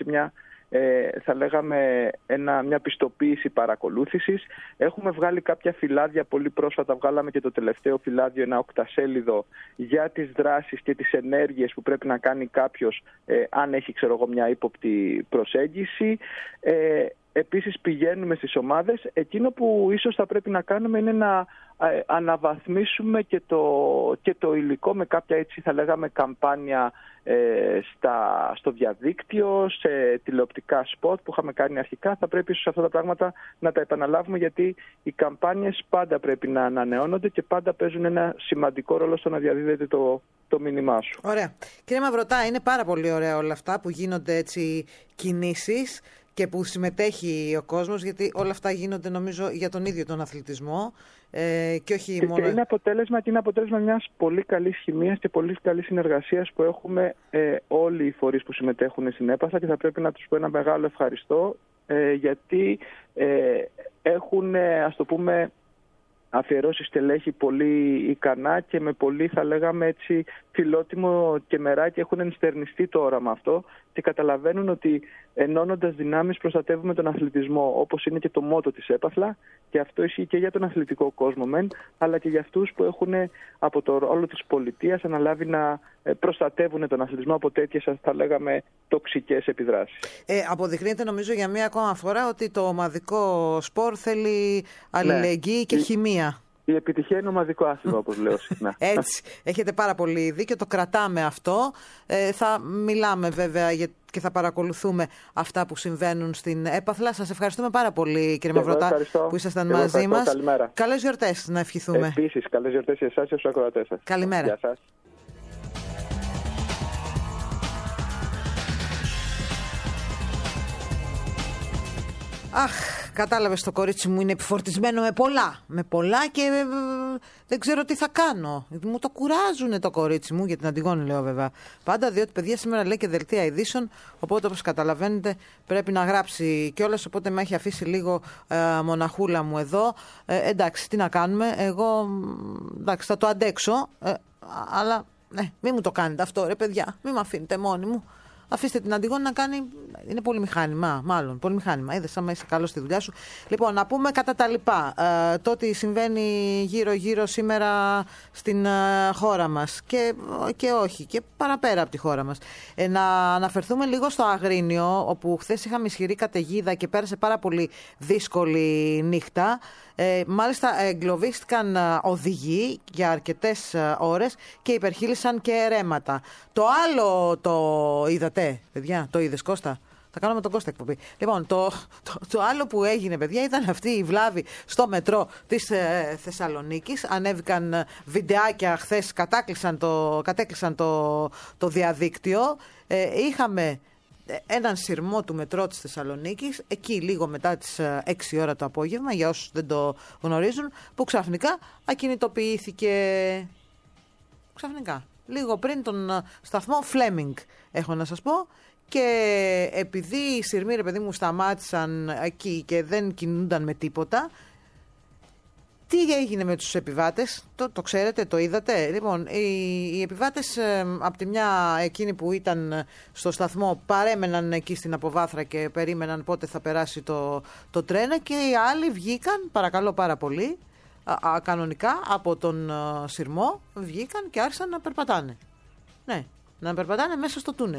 μια πιστοποίηση παρακολούθησης. Έχουμε βγάλει κάποια φυλάδια, πολύ πρόσφατα βγάλαμε και το τελευταίο φυλάδιο, ένα 8σέλιδο, για τις δράσεις και τις ενέργειες που πρέπει να κάνει κάποιος αν έχει, μια ύποπτη προσέγγιση. Επίσης πηγαίνουμε στις ομάδες. Εκείνο που ίσως θα πρέπει να κάνουμε είναι να αναβαθμίσουμε και το υλικό με κάποια, έτσι θα λέγαμε, καμπάνια στο διαδίκτυο, σε τηλεοπτικά σποτ που είχαμε κάνει αρχικά. Θα πρέπει ίσως αυτά τα πράγματα να τα επαναλάβουμε, γιατί οι καμπάνιες πάντα πρέπει να ανανεώνονται και πάντα παίζουν ένα σημαντικό ρόλο στο να διαδίδεται το μήνυμά σου. Ωραία. Κύριε Μαυρωτά, είναι πάρα πολύ ωραία όλα αυτά που γίνονται, έτσι, κινήσεις. και που συμμετέχει ο κόσμος, γιατί όλα αυτά γίνονται νομίζω για τον ίδιο τον αθλητισμό και όχι μόνο... Και είναι αποτέλεσμα μιας πολύ καλής χημείας και πολύ καλής συνεργασίας που έχουμε όλοι οι φορείς που συμμετέχουν στην έπαθλα, και θα πρέπει να τους πω ένα μεγάλο ευχαριστώ, γιατί έχουν, ας το πούμε, αφιερώσει στελέχη πολύ ικανά και με πολύ, θα λέγαμε έτσι, φιλότιμο και μεράκι, έχουν ενστερνιστεί το όραμα αυτό και καταλαβαίνουν ότι ενώνοντας δυνάμεις προστατεύουμε τον αθλητισμό, όπως είναι και το μότο της έπαθλα, και αυτό ισχύει και για τον αθλητικό κόσμο μεν, αλλά και για αυτούς που έχουν από το ρόλο της πολιτείας αναλάβει να προστατεύουν τον αθλητισμό από τέτοιες, θα λέγαμε, τοξικές επιδράσεις. Αποδεικνύεται νομίζω για μία ακόμα φορά ότι το ομαδικό σπορ θέλει αλληλεγγύη και χημεία. Η επιτυχία είναι ομαδικό άθλημα, όπως λέω συχνά. Έτσι, έχετε πάρα πολύ δίκιο, το κρατάμε αυτό. Θα μιλάμε βέβαια και θα παρακολουθούμε αυτά που συμβαίνουν στην έπαθλα. Σας ευχαριστούμε πάρα πολύ, κύριε Μαυρωτά, που ήσασταν μαζί μας. Καλημέρα. Καλές γιορτές να ευχηθούμε. Επίσης, καλές γιορτές σε εσάς και στους ακροατές σας. Καλημέρα. Γεια σας. Αχ, κατάλαβες, το κορίτσι μου είναι επιφορτισμένο με πολλά και δεν ξέρω τι θα κάνω. Μου το κουράζουνε το κορίτσι μου, για την Αντιγόνη λέω βέβαια. Πάντα, διότι παιδιά σήμερα λέει και δελτία ειδήσεων, οπότε όπως καταλαβαίνετε πρέπει να γράψει κιόλας, οπότε με έχει αφήσει λίγο μοναχούλα μου εδώ. Εντάξει, τι να κάνουμε, εγώ εντάξει, θα το αντέξω, αλλά μην μου το κάνετε αυτό ρε παιδιά, μην με αφήνετε μόνη μου. Αφήστε την Αντιγόνη να κάνει. Είναι πολύ μηχάνημα, μάλλον. Πολύ μηχάνημα. Είδες, άμα είσαι καλό στη δουλειά σου. Λοιπόν, να πούμε κατά τα λοιπά. Το ότι συμβαίνει γύρω-γύρω σήμερα στην χώρα μας. Και όχι. Και παραπέρα από τη χώρα μας. Να αναφερθούμε λίγο στο Αγρίνιο, όπου χθες είχαμε ισχυρή καταιγίδα και πέρασε πάρα πολύ δύσκολη νύχτα. Μάλιστα εγκλωβίστηκαν οδηγοί για αρκετές ώρες και υπερχείλησαν και ρέματα. Το άλλο το είδατε, παιδιά, το είδες Κώστα? Θα κάνουμε τον Κώστα εκπομπή. Λοιπόν, το άλλο που έγινε, παιδιά, ήταν αυτή η βλάβη στο μετρό της Θεσσαλονίκης. Ανέβηκαν βιντεάκια χθες, κατέκλυσαν το διαδίκτυο. Είχαμε έναν σειρμό του μετρό της Θεσσαλονίκης, εκεί λίγο μετά τις 6 ώρα το απόγευμα, για όσους δεν το γνωρίζουν, που ξαφνικά ακινητοποιήθηκε. Ξαφνικά. Λίγο πριν τον σταθμό Φλέμινγκ, έχω να σας πω. Και επειδή οι σειρμοί, ρε παιδί μου, σταμάτησαν εκεί και δεν κινούνταν με τίποτα, τι έγινε με τους επιβάτες, το ξέρετε, το είδατε? Λοιπόν, οι επιβάτες από τη μια, εκείνοι που ήταν στο σταθμό, παρέμεναν εκεί στην αποβάθρα και περίμεναν πότε θα περάσει το τρένο, και οι άλλοι βγήκαν, παρακαλώ πάρα πολύ, κανονικά από τον σειρμό, βγήκαν και άρχισαν να περπατάνε. Ναι, να περπατάνε μέσα στο τούνελ.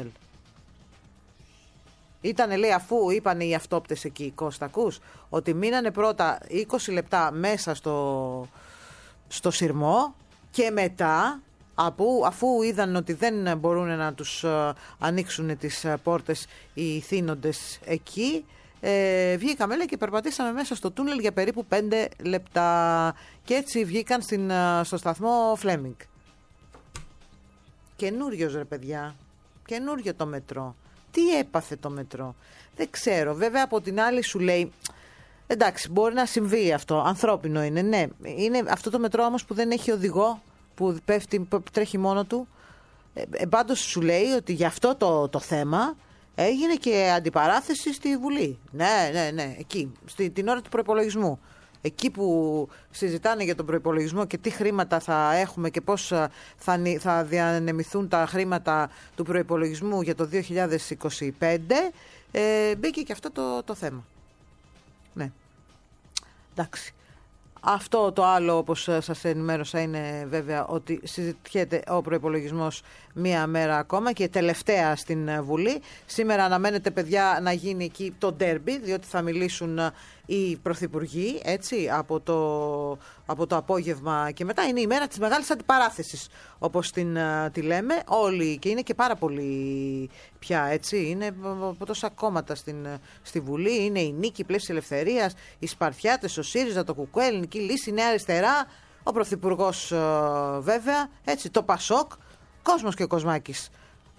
Ήτανε, λέει, αφού είπαν οι αυτόπτες εκεί, Κώστα, ακούς, ότι μείνανε πρώτα 20 λεπτά μέσα στο σειρμό και μετά, αφού είδαν ότι δεν μπορούν να τους ανοίξουν τις πόρτες οι θύνοντες εκεί, βγήκαμε, λέει, και περπατήσαμε μέσα στο τούνελ για περίπου 5 λεπτά και έτσι βγήκαν στο σταθμό Φλέμινγκ. Καινούριος, ρε παιδιά, καινούριο το μετρό. Τι έπαθε το μετρό? Δεν ξέρω. Βέβαια από την άλλη σου λέει, εντάξει, μπορεί να συμβεί αυτό, ανθρώπινο είναι, ναι. Είναι αυτό το μετρό όμως που δεν έχει οδηγό, που τρέχει μόνο του. Πάντως σου λέει ότι γι' αυτό το θέμα έγινε και αντιπαράθεση στη Βουλή. Ναι, εκεί, την ώρα του προϋπολογισμού. Εκεί που συζητάνε για τον προϋπολογισμό και τι χρήματα θα έχουμε και πώς θα διανεμηθούν τα χρήματα του προϋπολογισμού για το 2025, μπήκε και αυτό το θέμα. Ναι. Εντάξει. Αυτό το άλλο, όπως σας ενημέρωσα, είναι βέβαια ότι συζητιέται ο προϋπολογισμός μία μέρα ακόμα και τελευταία στην Βουλή. Σήμερα αναμένεται, παιδιά, να γίνει εκεί το ντέρμπι, διότι θα μιλήσουν οι πρωθυπουργοί, έτσι, από το απόγευμα και μετά. Είναι η μέρα της μεγάλης αντιπαράθεσης, όπως τη λέμε όλοι, και είναι και πάρα πολύ πια, έτσι. Είναι από τόσα κόμματα στη Βουλή. Είναι η Νίκη, η Πλεύση Ελευθερίας, οι Σπαρτιάτες, ο ΣΥΡΙΖΑ, το ΚΚΕ, Ελληνική Λύση, η Νέα Αριστερά, ο πρωθυπουργός βέβαια, έτσι, το ΠΑΣΟΚ, κόσμος και ο Κοσμάκης.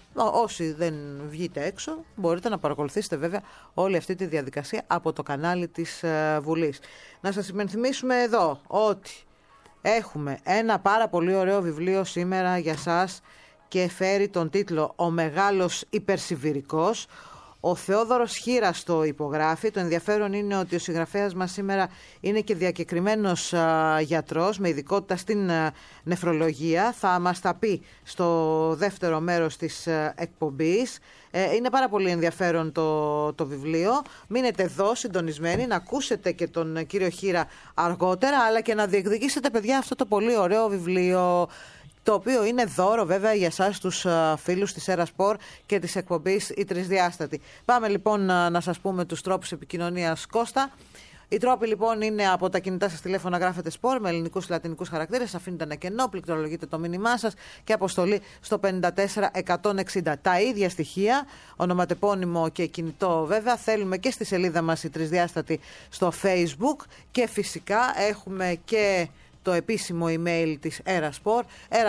Όσοι δεν βγείτε έξω, μπορείτε να παρακολουθήσετε βέβαια όλη αυτή τη διαδικασία από το κανάλι της Βουλής. Να σας υπενθυμίσουμε εδώ ότι έχουμε ένα πάρα πολύ ωραίο βιβλίο σήμερα για σας και φέρει τον τίτλο «Ο Μεγάλος Υπερσιβηρικός». Ο Θεόδωρος Χήρας το υπογράφει. Το ενδιαφέρον είναι ότι ο συγγραφέας μας σήμερα είναι και διακεκριμένος γιατρός με ειδικότητα στην νεφρολογία. Θα μας τα πει στο δεύτερο μέρος της εκπομπής. Είναι πάρα πολύ ενδιαφέρον το βιβλίο. Μείνετε εδώ συντονισμένοι να ακούσετε και τον κύριο Χήρα αργότερα, αλλά και να διεκδικήσετε, παιδιά, αυτό το πολύ ωραίο βιβλίο, το οποίο είναι δώρο βέβαια για εσάς τους φίλους της Ερασπορ και της εκπομπής Η Τρισδιάστατη. Πάμε λοιπόν να σας πούμε τους τρόπους επικοινωνίας, Κώστα. Οι τρόποι λοιπόν είναι από τα κινητά σας τηλέφωνα, γράφετε σπορ με ελληνικούς και λατινικούς χαρακτήρες, αφήνετε ένα κενό, πληκτρολογείτε το μήνυμά σας και αποστολή στο 54160. Τα ίδια στοιχεία, ονοματεπώνυμο και κινητό βέβαια, θέλουμε και στη σελίδα μας Η Τρισδιάστατη στο Facebook και φυσικά έχουμε και το επίσημο email της Ερασπορ,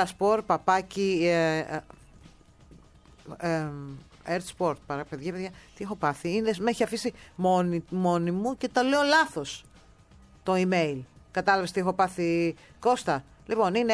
Ερασπορ, παιδιά, τι έχω πάθει, με έχει αφήσει μόνη μου και τα λέω λάθος το email. Κατάλαβες τι έχω πάθει, Κώστα? Λοιπόν, είναι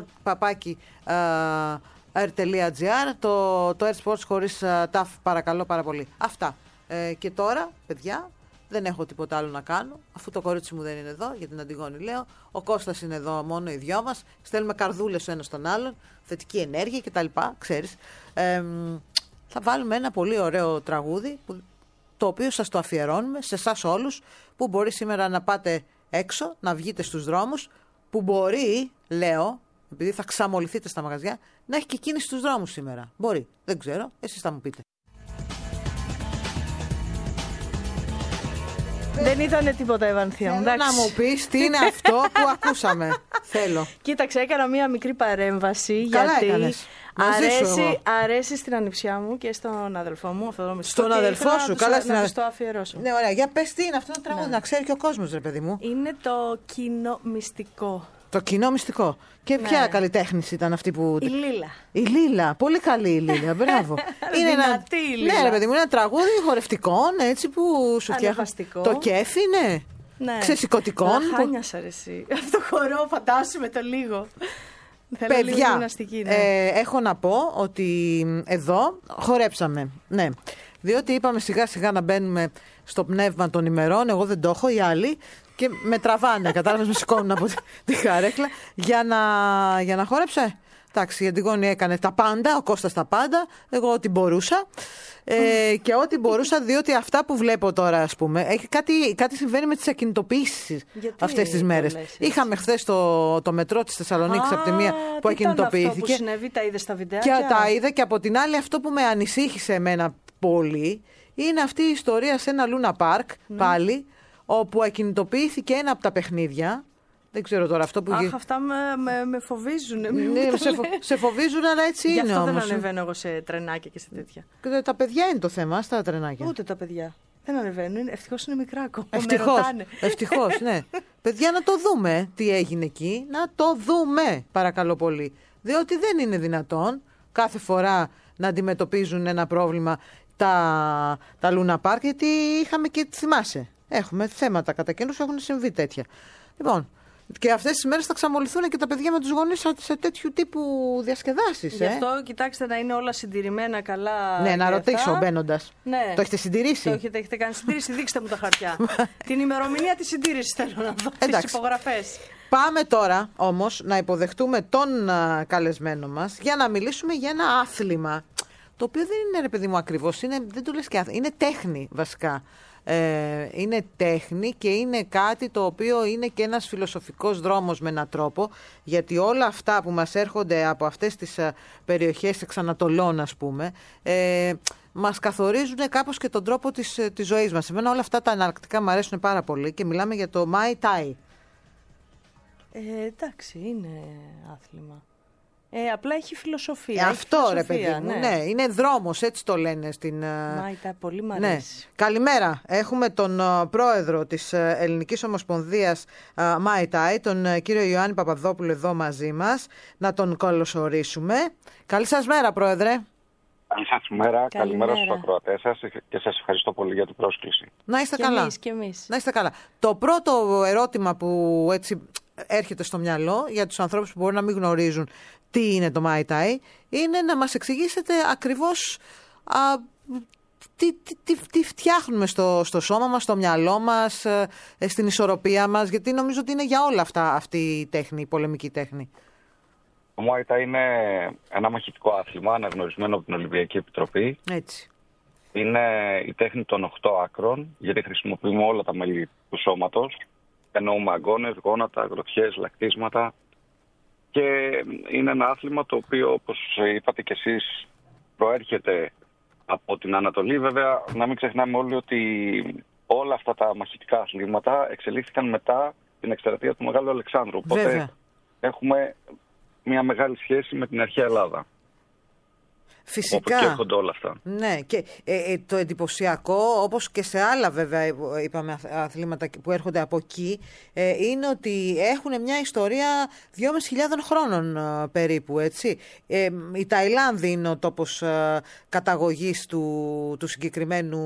ersport@r.gr, το ersport χωρίς ταφ, παρακαλώ πάρα πολύ. Αυτά. Και τώρα, παιδιά, δεν έχω τίποτα άλλο να κάνω, αφού το κορίτσι μου δεν είναι εδώ, για την Αντιγόνη λέω. Ο Κώστας είναι εδώ, μόνο οι δυο μας. Στέλνουμε καρδούλες ο ένας στον άλλον, θετική ενέργεια κτλ. Ξέρεις. Θα βάλουμε ένα πολύ ωραίο τραγούδι, το οποίο σας το αφιερώνουμε σε εσάς όλους, που μπορεί σήμερα να πάτε έξω, να βγείτε στους δρόμους, που μπορεί, λέω, επειδή θα ξαμολυθείτε στα μαγαζιά, να έχει και κίνηση στους δρόμους σήμερα. Μπορεί, δεν ξέρω, εσείς θα μου πείτε. Δεν ήταν τίποτα, Ευανθία μου. Θέλω να μου πεις τι είναι αυτό που ακούσαμε. Θέλω. Κοίταξε, έκανα μία μικρή παρέμβαση. Καλά γιατί έκανες. αρέσει στην ανιψιά μου και στον αδελφό μου. Στον αδελφό σου, καλά. Να τους το αφιερώσω. Ναι, ωραία. Για πες τι είναι αυτό το τραγούδι, να ξέρει και ο κόσμος, ρε παιδί μου. Είναι το κοινό μυστικό. Το κοινό μυστικό. Και ποια καλλιτέχνης ήταν αυτή που. Η Λίλα. Η Λίλα. Πολύ καλή η Λίλα. Μπράβο. Είναι δυνατή η Λίλα. Ναι, ρε παιδί μου, είναι ένα τραγούδι χορευτικών, έτσι που σου φτιάχνει. Το κέφι, ναι. Ξεσηκωτικών. Χάνια σ' αρέσει. Αυτό χορό, φαντάσουμε το λίγο. Παιδιά, έχω να πω ότι εδώ χορέψαμε. Ναι. Διότι είπαμε σιγά σιγά να μπαίνουμε στο πνεύμα των ημερών. Εγώ δεν το έχω, οι άλλοι. Και με τραβάνε, κατάλαβες, με σηκώνουν από τη χαρέκλα για να χόρεψε. Εντάξει, η Αντιγόνη έκανε τα πάντα, ο Κώστας τα πάντα, εγώ ό,τι μπορούσα. Και ό,τι μπορούσα, διότι αυτά που βλέπω τώρα, ας πούμε, κάτι συμβαίνει με τις ακινητοποιήσεις αυτές τις μέρες. Είχαμε χθες το μετρό της Θεσσαλονίκης από τη μία που ακινητοποιήθηκε. Αυτό που συνέβη, τα είδε στα βιντεάκια. Και τα είδα, και από την άλλη αυτό που με ανησύχησε εμένα πολύ είναι αυτή η ιστορία σε ένα Λούνα Πάρκ, πάλι, όπου ακινητοποιήθηκε ένα από τα παιχνίδια. Δεν ξέρω τώρα αυτό που γίνεται. Αχ, αυτά με φοβίζουν. Ναι, σε φοβίζουν, αλλά έτσι είναι. Γι' αυτό όμως. δεν ανεβαίνω εγώ σε τρενάκια και σε τέτοια. Τα παιδιά είναι το θέμα στα τρενάκια. Ούτε τα παιδιά. Δεν ανεβαίνουν. Ευτυχώς είναι μικρά ακόμα. Ευτυχώς, ναι. Παιδιά, να το δούμε τι έγινε εκεί. Να το δούμε, παρακαλώ πολύ. Διότι δεν είναι δυνατόν κάθε φορά να αντιμετωπίζουν ένα πρόβλημα τα Λούνα Πάρκ, γιατί είχαμε και, θυμάσαι, έχουμε θέματα κατά καιρούς, έχουν συμβεί τέτοια. Λοιπόν, και αυτές τις μέρες θα ξαμολυθούν και τα παιδιά με τους γονείς σε τέτοιου τύπου διασκεδάσεις. Γι' αυτό κοιτάξτε να είναι όλα συντηρημένα καλά. Ναι, να ρωτήσω μπαίνοντας. Ναι. Το έχετε συντηρήσει? Το έχετε κάνει συντήρηση, δείξτε μου τα χαρτιά. Την ημερομηνία της συντήρησης θέλω να δω, τις υπογραφές. Πάμε τώρα όμως να υποδεχτούμε τον καλεσμένο μας για να μιλήσουμε για ένα άθλημα. Το οποίο δεν είναι, ρε παιδί μου, ακριβώς, δεν το λες και άθλημα, είναι τέχνη βασικά. Είναι τέχνη και είναι κάτι το οποίο είναι και ένας φιλοσοφικός δρόμος με έναν τρόπο, γιατί όλα αυτά που μας έρχονται από αυτές τις περιοχές εξανατολών, ας πούμε, μας καθορίζουν κάπως και τον τρόπο της ζωής μας. Εμένα όλα αυτά τα εναλλακτικά μου αρέσουν πάρα πολύ και μιλάμε για το Muay Thai. Εντάξει, είναι άθλημα. Απλά έχει φιλοσοφία. Αυτό έχει φιλοσοφία, ρε παιδί μου. Ναι, είναι δρόμος, έτσι το λένε στην. Μάιτα, πολύ μ' αρέσει. Ναι. Καλημέρα. Έχουμε τον πρόεδρο της Ελληνικής Ομοσπονδίας Muay Thai, τον κύριο Ιωάννη Παπαδόπουλο, εδώ μαζί μας. Να τον καλωσορίσουμε. Καλή σας μέρα, πρόεδρε. Καλή σας μέρα, καλημέρα στους ακροατές σας και σας ευχαριστώ πολύ για την πρόσκληση. Να είστε καλά. Και εμείς. Να είστε καλά. Το πρώτο ερώτημα που έτσι έρχεται στο μυαλό για τους ανθρώπους που μπορεί να μην γνωρίζουν τι είναι το Muay Thai είναι να μας εξηγήσετε ακριβώς τι φτιάχνουμε στο σώμα μας, στο μυαλό μας, στην ισορροπία μας, γιατί νομίζω ότι είναι για όλα αυτά αυτή η τέχνη, η πολεμική τέχνη. Το Muay Thai είναι ένα μαχητικό άθλημα αναγνωρισμένο από την Ολυμπιακή Επιτροπή. Έτσι. Είναι η τέχνη των 8 άκρων, γιατί χρησιμοποιούμε όλα τα μέλη του σώματος. Εννοούμε αγκώνες, γόνατα, γροθιές, λακτίσματα. Και είναι ένα άθλημα το οποίο, όπως είπατε κι εσείς, προέρχεται από την Ανατολή. Βέβαια, να μην ξεχνάμε όλοι ότι όλα αυτά τα μαχητικά αθλήματα εξελίχθηκαν μετά την εκστρατεία του Μεγάλου Αλεξάνδρου. Οπότε Βέβαια. έχουμε μια μεγάλη σχέση με την αρχαία Ελλάδα. Φυσικά. Όπου και έρχονται όλα αυτά. Ναι, και το εντυπωσιακό, όπως και σε άλλα βέβαια είπαμε αθλήματα που έρχονται από εκεί, είναι ότι έχουν μια ιστορία 2.500 χρόνων περίπου, έτσι. Η Ταϊλάνδη είναι ο τόπος καταγωγής του συγκεκριμένου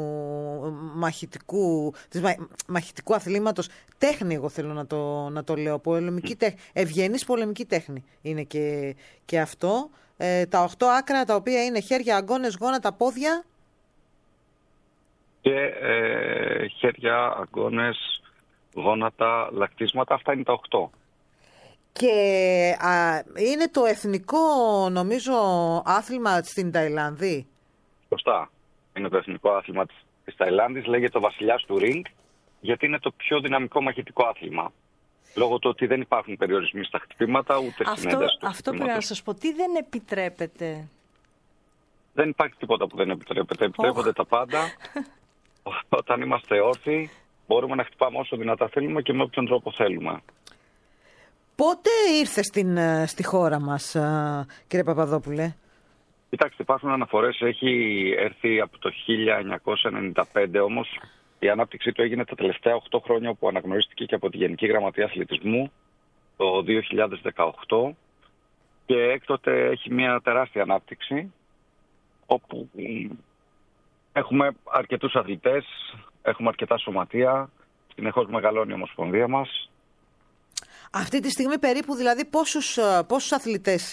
μαχητικού αθλήματος. Τέχνη, εγώ θέλω να το λέω, πολεμική τέχνη. Ευγενής πολεμική τέχνη είναι και αυτό. Τα 8 άκρα τα οποία είναι χέρια, αγκώνες, γόνατα, πόδια. Και χέρια, αγκώνες, γόνατα, λακτίσματα, αυτά είναι τα 8. Και είναι το εθνικό, νομίζω, άθλημα στην Ταϊλάνδη. Σωστά. Είναι το εθνικό άθλημα της Ταϊλάνδης, λέγεται ο βασιλιάς του ριγκ, γιατί είναι το πιο δυναμικό μαχητικό άθλημα. Λόγω του ότι δεν υπάρχουν περιορισμοί στα χτυπήματα, ούτε στην ένταση του Αυτό πρέπει να σας πω. Τι δεν επιτρέπεται? Δεν υπάρχει τίποτα που δεν επιτρέπεται. Επιτρέπονται τα πάντα. Όταν είμαστε όρθιοι, μπορούμε να χτυπάμε όσο δυνατά θέλουμε και με όποιον τρόπο θέλουμε. Πότε ήρθε στη χώρα μας, κύριε Παπαδόπουλε? Κοιτάξτε, υπάρχουν αναφορές. Έχει έρθει από το 1995, όμως η ανάπτυξή του έγινε τα τελευταία 8 χρόνια, όπου αναγνωρίστηκε και από τη Γενική Γραμματεία Αθλητισμού το 2018 και έκτοτε έχει μια τεράστια ανάπτυξη, όπου έχουμε αρκετούς αθλητές, έχουμε αρκετά σωματεία, συνεχώς μεγαλώνει η Ομοσπονδία μας. Αυτή τη στιγμή περίπου δηλαδή πόσους αθλητές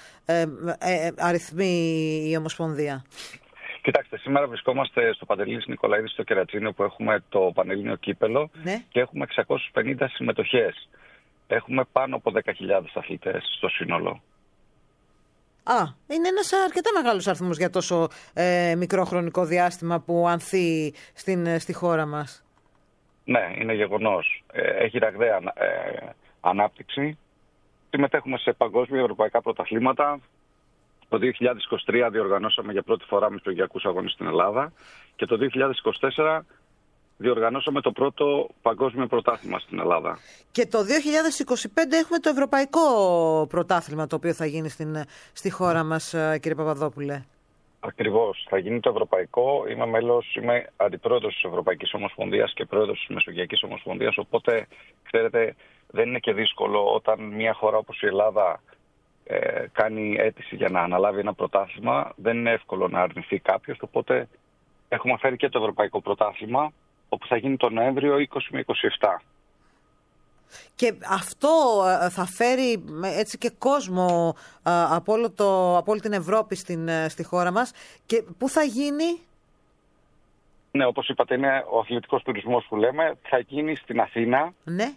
αριθμεί η Ομοσπονδία? Κοιτάξτε, σήμερα βρισκόμαστε στο Παντελής Νικολαίδη στο Κερατσίνιο, που έχουμε το Πανελλήνιο Κύπελο, ναι, και έχουμε 650 συμμετοχές. Έχουμε πάνω από 10.000 αθλητές στο σύνολο. Είναι ένας αρκετά μεγάλος αριθμός για τόσο μικρό χρονικό διάστημα που ανθεί στη χώρα μας. Ναι, είναι γεγονός. Έχει ραγδαία ανάπτυξη. Συμμετέχουμε σε παγκόσμια ευρωπαϊκά πρωταθλήματα. Το 2023 διοργανώσαμε για πρώτη φορά μεσογειακούς αγώνες στην Ελλάδα και το 2024 διοργανώσαμε το πρώτο παγκόσμιο πρωτάθλημα στην Ελλάδα. Και το 2025 έχουμε το ευρωπαϊκό πρωτάθλημα, το οποίο θα γίνει στη χώρα μας, κύριε Παπαδόπουλε. Ακριβώς. Θα γίνει το ευρωπαϊκό. Είμαι αντιπρόεδρος της Ευρωπαϊκής Ομοσπονδίας και πρόεδρος της Μεσογειακής Ομοσπονδίας, οπότε, ξέρετε, δεν είναι και δύσκολο όταν μια χώρα όπως η Ελλάδα κάνει αίτηση για να αναλάβει ένα πρωτάθλημα. Δεν είναι εύκολο να αρνηθεί κάποιος, οπότε έχουμε φέρει και το ευρωπαϊκό πρωτάθλημα, όπου θα γίνει τον Νοέμβριο 20 με 27. Και αυτό θα φέρει έτσι και κόσμο από όλη την Ευρώπη στη χώρα μας. Και πού θα γίνει? Ναι, όπως είπατε, είναι ο αθλητικός τουρισμός που λέμε. Θα γίνει στην Αθήνα. Ναι.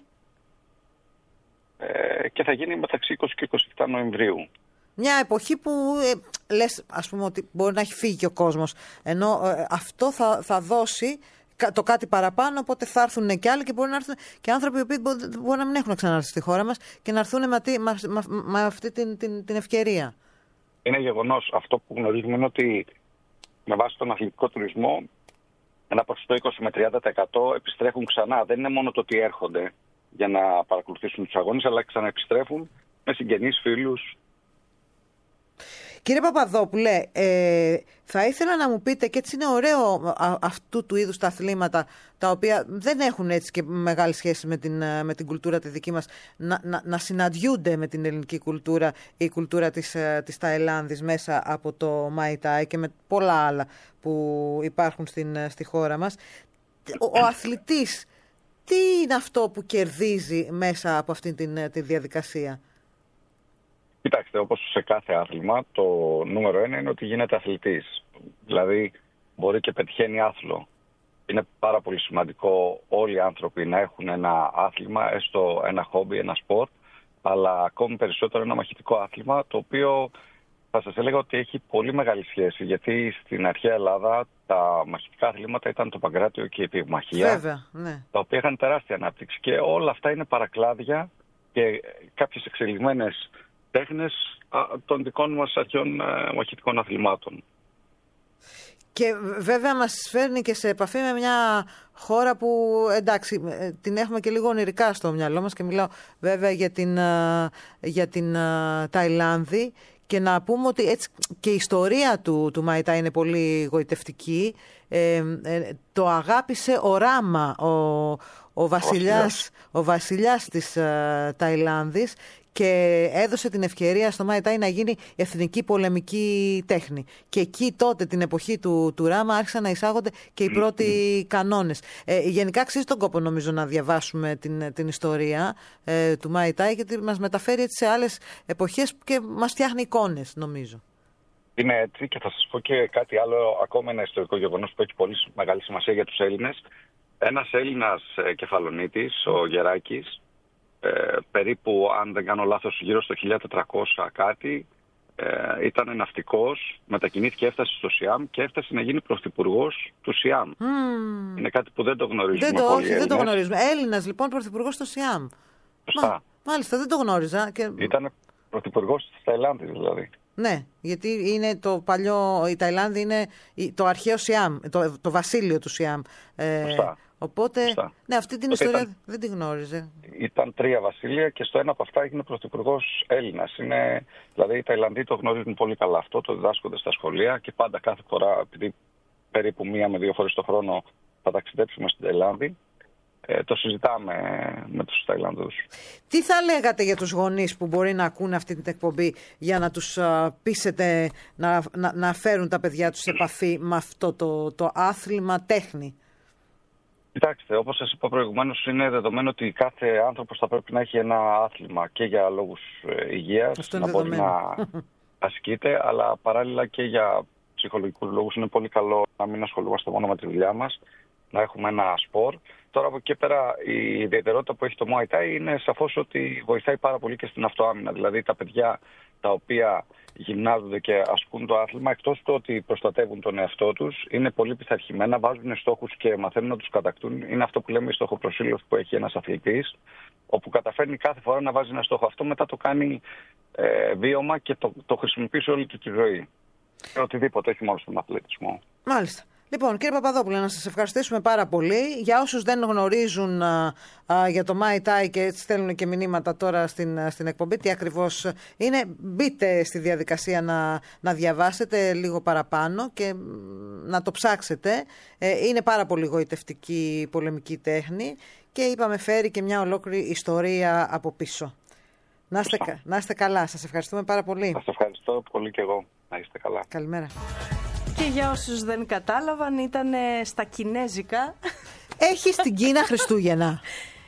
Και θα γίνει μεταξύ 20 και 27 Νοεμβρίου. Μια εποχή που λες, ας πούμε, ότι μπορεί να έχει φύγει και ο κόσμος. Ενώ αυτό θα δώσει το κάτι παραπάνω, οπότε θα έρθουν και άλλοι και μπορεί να έρθουν και άνθρωποι οι οποίοι μπορεί να μην έχουν ξανάρθει στη χώρα μας και να έρθουν με αυτή την ευκαιρία. Είναι γεγονός. Αυτό που γνωρίζουμε είναι ότι με βάση τον αθλητικό τουρισμό ένα ποσοστό 20 με 30% επιστρέφουν ξανά. Δεν είναι μόνο το ότι έρχονται για να παρακολουθήσουν τους αγώνες, αλλά ξαναεπιστρέφουν με συγγενείς, φίλους. Κύριε Παπαδόπουλε, θα ήθελα να μου πείτε, και έτσι είναι ωραίο αυτού του είδους τα αθλήματα, τα οποία δεν έχουν έτσι και μεγάλη σχέση με την κουλτούρα τη δική μας, να συναντιούνται με την ελληνική κουλτούρα, η κουλτούρα της Ταϊλάνδης μέσα από το Muay Thai και με πολλά άλλα που υπάρχουν στη χώρα μας. Ο αθλητής, τι είναι αυτό που κερδίζει μέσα από αυτή τη διαδικασία? Κοιτάξτε, όπως σε κάθε άθλημα, το νούμερο 1 είναι ότι γίνεται αθλητής. Δηλαδή, μπορεί και πετυχαίνει άθλο. Είναι πάρα πολύ σημαντικό όλοι οι άνθρωποι να έχουν ένα άθλημα, έστω ένα χόμπι, ένα σπορ, αλλά ακόμη περισσότερο ένα μαχητικό άθλημα, το οποίο θα σας έλεγα ότι έχει πολύ μεγάλη σχέση, γιατί στην αρχαία Ελλάδα τα μαχητικά αθλήματα ήταν το παγκράτιο και η πυγμαχία, βέβαια, ναι, τα οποία είχαν τεράστια ανάπτυξη, και όλα αυτά είναι παρακλάδια και κάποιες εξελιγμένες τέχνες των δικών μας αρχαίων μαχητικών αθλημάτων. Και βέβαια μας φέρνει και σε επαφή με μια χώρα που, εντάξει, την έχουμε και λίγο ονειρικά στο μυαλό μας, και μιλάω βέβαια για την Ταϊλάνδη, και να πούμε ότι έτσι και η ιστορία του Muay Thai είναι πολύ γοητευτική. Το αγάπησε ο Ράμα, ο βασιλιάς της Ταϊλάνδης, και έδωσε την ευκαιρία στο Muay Thai να γίνει εθνική πολεμική τέχνη. Και εκεί τότε, την εποχή του Ράμα, άρχισαν να εισάγονται και οι πρώτοι κανόνες. Γενικά αξίζει τον κόπο, νομίζω, να διαβάσουμε την ιστορία του Muay Thai, γιατί μας μεταφέρει έτσι σε άλλες εποχές και μας φτιάχνει εικόνες, νομίζω. Είναι έτσι, και θα σας πω και κάτι άλλο, ακόμα ένα ιστορικό γεγονός που έχει πολύ μεγάλη σημασία για τους Έλληνες. Ένας Έλληνας κεφαλονίτης, ο Γεράκης, περίπου, αν δεν κάνω λάθος, γύρω στο 1400 κάτι, ήταν ναυτικός, μετακινήθηκε, έφτασε στο Σιάμ και έφτασε να γίνει πρωθυπουργός του Σιάμ. Είναι κάτι που δεν το γνωρίζουμε πολύ. Δεν το γνωρίζουμε. Έλληνας λοιπόν πρωθυπουργός στο Σιάμ. Μάλιστα, δεν το γνώριζα. Ήταν πρωθυπουργός της Ταϊλάνδης δηλαδή. Ναι, γιατί είναι το παλιό, η Ταϊλάνδη είναι το αρχαίο Σιάμ, το βασίλειο του Σιάμ. Οπότε, ναι, αυτή την ιστορία δεν την γνώριζε. Ήταν 3 βασίλεια και στο ένα από αυτά έγινε πρωθυπουργός Έλληνας. Δηλαδή οι Ταϊλανδοί το γνωρίζουν πολύ καλά αυτό, το διδάσκονται στα σχολεία, και πάντα κάθε φορά, επειδή περίπου 1 με 2 φορές το χρόνο θα ταξιδέψουμε στην Ταϊλάνδη, το συζητάμε με τους Ταϊλανδούς. Τι θα λέγατε για τους γονείς που μπορεί να ακούν αυτή την εκπομπή, για να τους πείσετε να φέρουν τα παιδιά τους σε επαφή με αυτό το άθλημα τέχνη? Κοιτάξτε, όπως σας είπα προηγουμένως, είναι δεδομένο ότι κάθε άνθρωπος θα πρέπει να έχει ένα άθλημα, και για λόγους υγείας, να μπορεί να ασκείται, αλλά παράλληλα και για ψυχολογικούς λόγους είναι πολύ καλό να μην ασχολούμαστε μόνο με τη δουλειά μας, να έχουμε ένα σπορ. Τώρα από εκεί πέρα η ιδιαιτερότητα που έχει το Muay Thai είναι σαφώς ότι βοηθάει πάρα πολύ και στην αυτοάμυνα. Δηλαδή τα παιδιά τα οποία γυμνάζονται και ασκούν το άθλημα, εκτός του ότι προστατεύουν τον εαυτό τους, είναι πολύ πειθαρχημένα, βάζουν στόχους και μαθαίνουν να τους κατακτούν. Είναι αυτό που λέμε η στοχοπροσήλωση που έχει ένας αθλητής, όπου καταφέρνει κάθε φορά να βάζει ένα στόχο. Αυτό μετά το κάνει βίωμα και το χρησιμοποιεί σε όλη του τη ζωή. Οτιδήποτε, όχι μόνο στον αθλητισμό. Μάλιστα. Λοιπόν, κύριε Παπαδόπουλε, να σας ευχαριστήσουμε πάρα πολύ. Για όσους δεν γνωρίζουν για το Muay Thai και έτσι στέλνουν και μηνύματα τώρα στην εκπομπή, τι ακριβώς είναι, μπείτε στη διαδικασία να διαβάσετε λίγο παραπάνω και να το ψάξετε. Είναι πάρα πολύ γοητευτική πολεμική τέχνη και είπαμε φέρει και μια ολόκληρη ιστορία από πίσω. Να είστε καλά, σας ευχαριστούμε πάρα πολύ. Σας ευχαριστώ πολύ και εγώ. Να είστε καλά. Καλημέρα. Και για όσους δεν κατάλαβαν, ήταν στα κινέζικα. Έχει στην Κίνα Χριστούγεννα.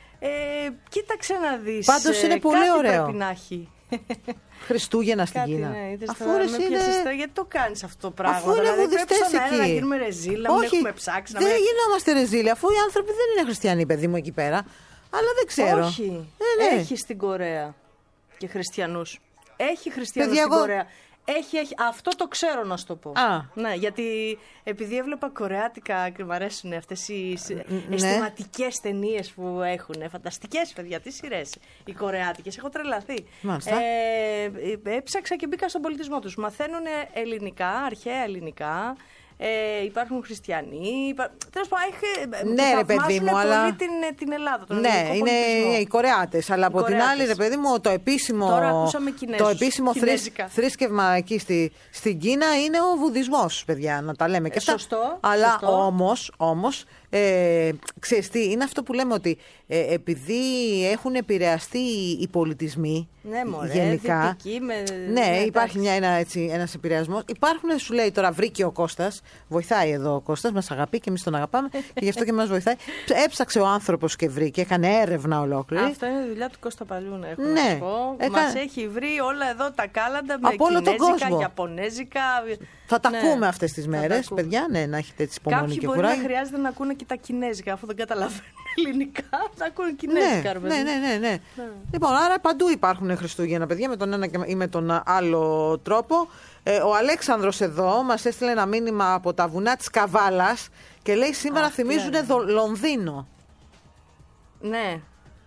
Κοίταξε να δεις. Πάντως είναι πολύ κάτι ωραίο. Πρέπει να έχει. Χριστούγεννα στην Κίνα. Ναι, αφού είναι... γιατί το κάνεις αυτό το πράγμα? Αφού είναι βουδιστές εκεί. Να γίνουμε ρεζίλα, να μην έχουμε ψάξει. Δεν γινόμαστε ρεζίλα, αφού οι άνθρωποι δεν είναι χριστιανοί, παιδί μου, εκεί πέρα. Αλλά δεν ξέρω. Όχι. Ναι. Έχει στην Κορέα και χριστιανούς. Έχει χριστιανούς στην Κορέα. Έχει. Αυτό το ξέρω, να σου το πω. Ναι, γιατί επειδή έβλεπα κορεάτικα και μου αρέσουν αυτές οι αισθηματικές ταινίες που έχουν. Φανταστικές, παιδιά, τι σειρές. Οι κορεάτικες. Έχω τρελαθεί. Έψαξα και μπήκα στον πολιτισμό τους. Μαθαίνουν ελληνικά, αρχαία ελληνικά. υπάρχουν χριστιανοί. Τέλος πάντων, ναι, ρε παιδί μου, αλλά. Πολύ την Ελλάδα. Τον ναι, είναι οι Κορεάτες. Αλλά από την άλλη, ρε παιδί μου, το επίσημο. Τώρα ακούσαμε Κινέζους. Το επίσημο θρήσκευμα εκεί στην Κίνα είναι ο Βουδισμός, παιδιά, να τα λέμε και αυτά. Σωστό. Αλλά όμως, ξέρεις τι, είναι αυτό που λέμε ότι επειδή έχουν επηρεαστεί οι πολιτισμοί. Ναι, μωρέ, γενικά. Ναι, υπάρχει ένας επηρεασμός. Υπάρχουν, σου λέει τώρα, βρήκε ο Κώστας. Βοηθάει εδώ ο Κώστας, μας αγαπεί και εμείς τον αγαπάμε και γι' αυτό και μας βοηθάει. Έψαξε ο άνθρωπος και βρήκε, έκανε έρευνα ολόκληρη. Αυτό είναι η δουλειά του Κώστα Παλιούνα, έχω ναι, να σου πω. Μας έχει βρει όλα εδώ τα κάλαντα με από κινέζικα, ιαπωνέζικα. Θα τα ακούμε αυτές τις μέρες, παιδιά, ναι, να έχετε έτσι υπομονή και κουράγιο. Κάποιοι μπορεί να χρειάζεται να ακούνε και τα κινέζικα, αφού δεν καταλαβαίνουν ελληνικά, να ακούνε κινέζικα. Ναι. Λοιπόν, άρα παντού υπάρχουν Χριστούγεννα, παιδιά, με τον ένα ή με τον άλλο τρόπο. Ο Αλέξανδρος εδώ μας έστειλε ένα μήνυμα από τα βουνά της Καβάλας και λέει σήμερα θυμίζουν Λονδίνο. Ναι.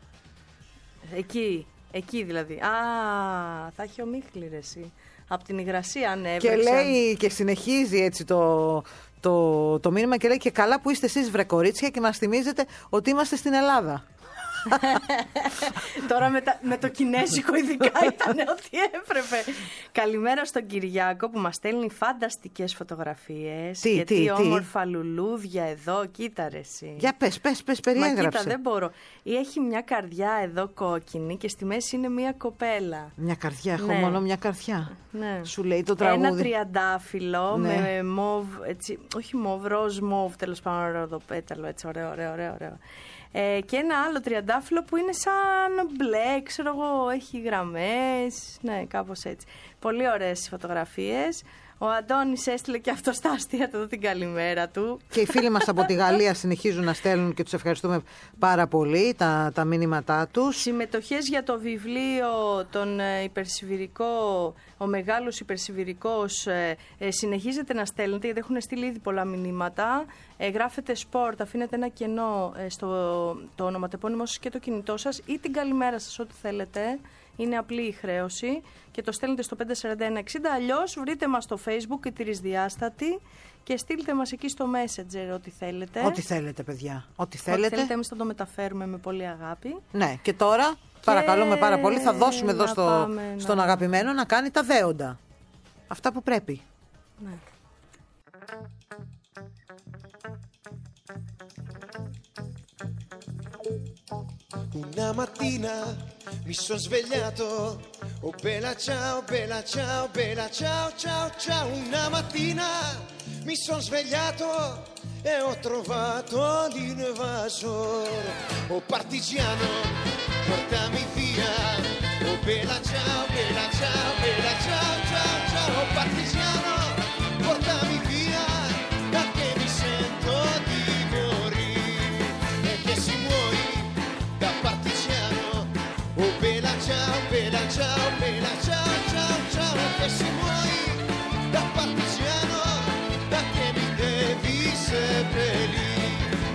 Εκεί δηλαδή. Α, θα έχει ομίχλη ρε εσύ. Από την υγρασία ανέβρεξαν. Και λέει και συνεχίζει έτσι το μήνυμα και λέει και καλά που είστε εσείς βρε κορίτσια και μας θυμίζετε ότι είμαστε στην Ελλάδα. Τώρα με το κινέζικο ειδικά ήταν ό,τι έπρεπε. Καλημέρα στον Κυριάκο που μας στέλνει φανταστικές φωτογραφίες. Τι όμορφα λουλούδια εδώ, κοίτα ρε εσύ. Για πες, περιέγραψε. Μα κοίτα, δεν μπορώ. Έχει μια καρδιά εδώ κόκκινη και στη μέση είναι μια κοπέλα. Μια καρδιά, έχω μόνο μια καρδιά. Ναι. Σου λέει το τραγούδι. Ένα τριαντάφυλλο με μοβ, έτσι, όχι μοβ, ροζ μοβ, τέλος πάντων ροδοπέταλο, έτσι ωραίο. Και ένα άλλο τριαντάφυλλο που είναι σαν μπλε, ξέρω εγώ, έχει γραμμές, ναι, κάπως έτσι. Πολύ ωραίες οι φωτογραφίες. Ο Αντώνης έστειλε και αυτό στα αστεία του την καλημέρα του. Και οι φίλοι μας από τη Γαλλία συνεχίζουν να στέλνουν και τους ευχαριστούμε πάρα πολύ τα μήνυματά τους. Συμμετοχές για το βιβλίο τον υπερσιβηρικό, ο μεγάλος υπερσιβηρικός, συνεχίζετε να στέλνετε γιατί έχουν στείλει ήδη πολλά μηνύματα. Γράφετε σπορτ, αφήνετε ένα κενό το ονοματεπώνυμό σας και το κινητό σας ή την καλημέρα σας, ό,τι θέλετε. Είναι απλή η χρέωση και το στέλνετε στο 54160. Αλλιώς βρείτε μας στο Facebook η Τρισδιάστατη και στείλτε μας εκεί στο Messenger ό,τι θέλετε. Ό,τι θέλετε, παιδιά. Ό,τι θέλετε. Εμείς θα το μεταφέρουμε με πολύ αγάπη. Ναι, και τώρα παρακαλούμε πάρα πολύ. Θα δώσουμε εδώ στον αγαπημένο να κάνει τα δέοντα. Αυτά που πρέπει. Ναι. Una mattina mi son svegliato, oh bella ciao, bella ciao, bella ciao, ciao, ciao. Una mattina mi son svegliato e ho trovato l'invasor. Oh partigiano, portami via, oh bella ciao, bella ciao, bella ciao, ciao, ciao. Oh partigiano, portami via, da che mi sento di morire e che si muore. Oh bella ciao, bella ciao, bella ciao, ciao, ciao. Che se muori da partigiano, da che mi devi seppellire.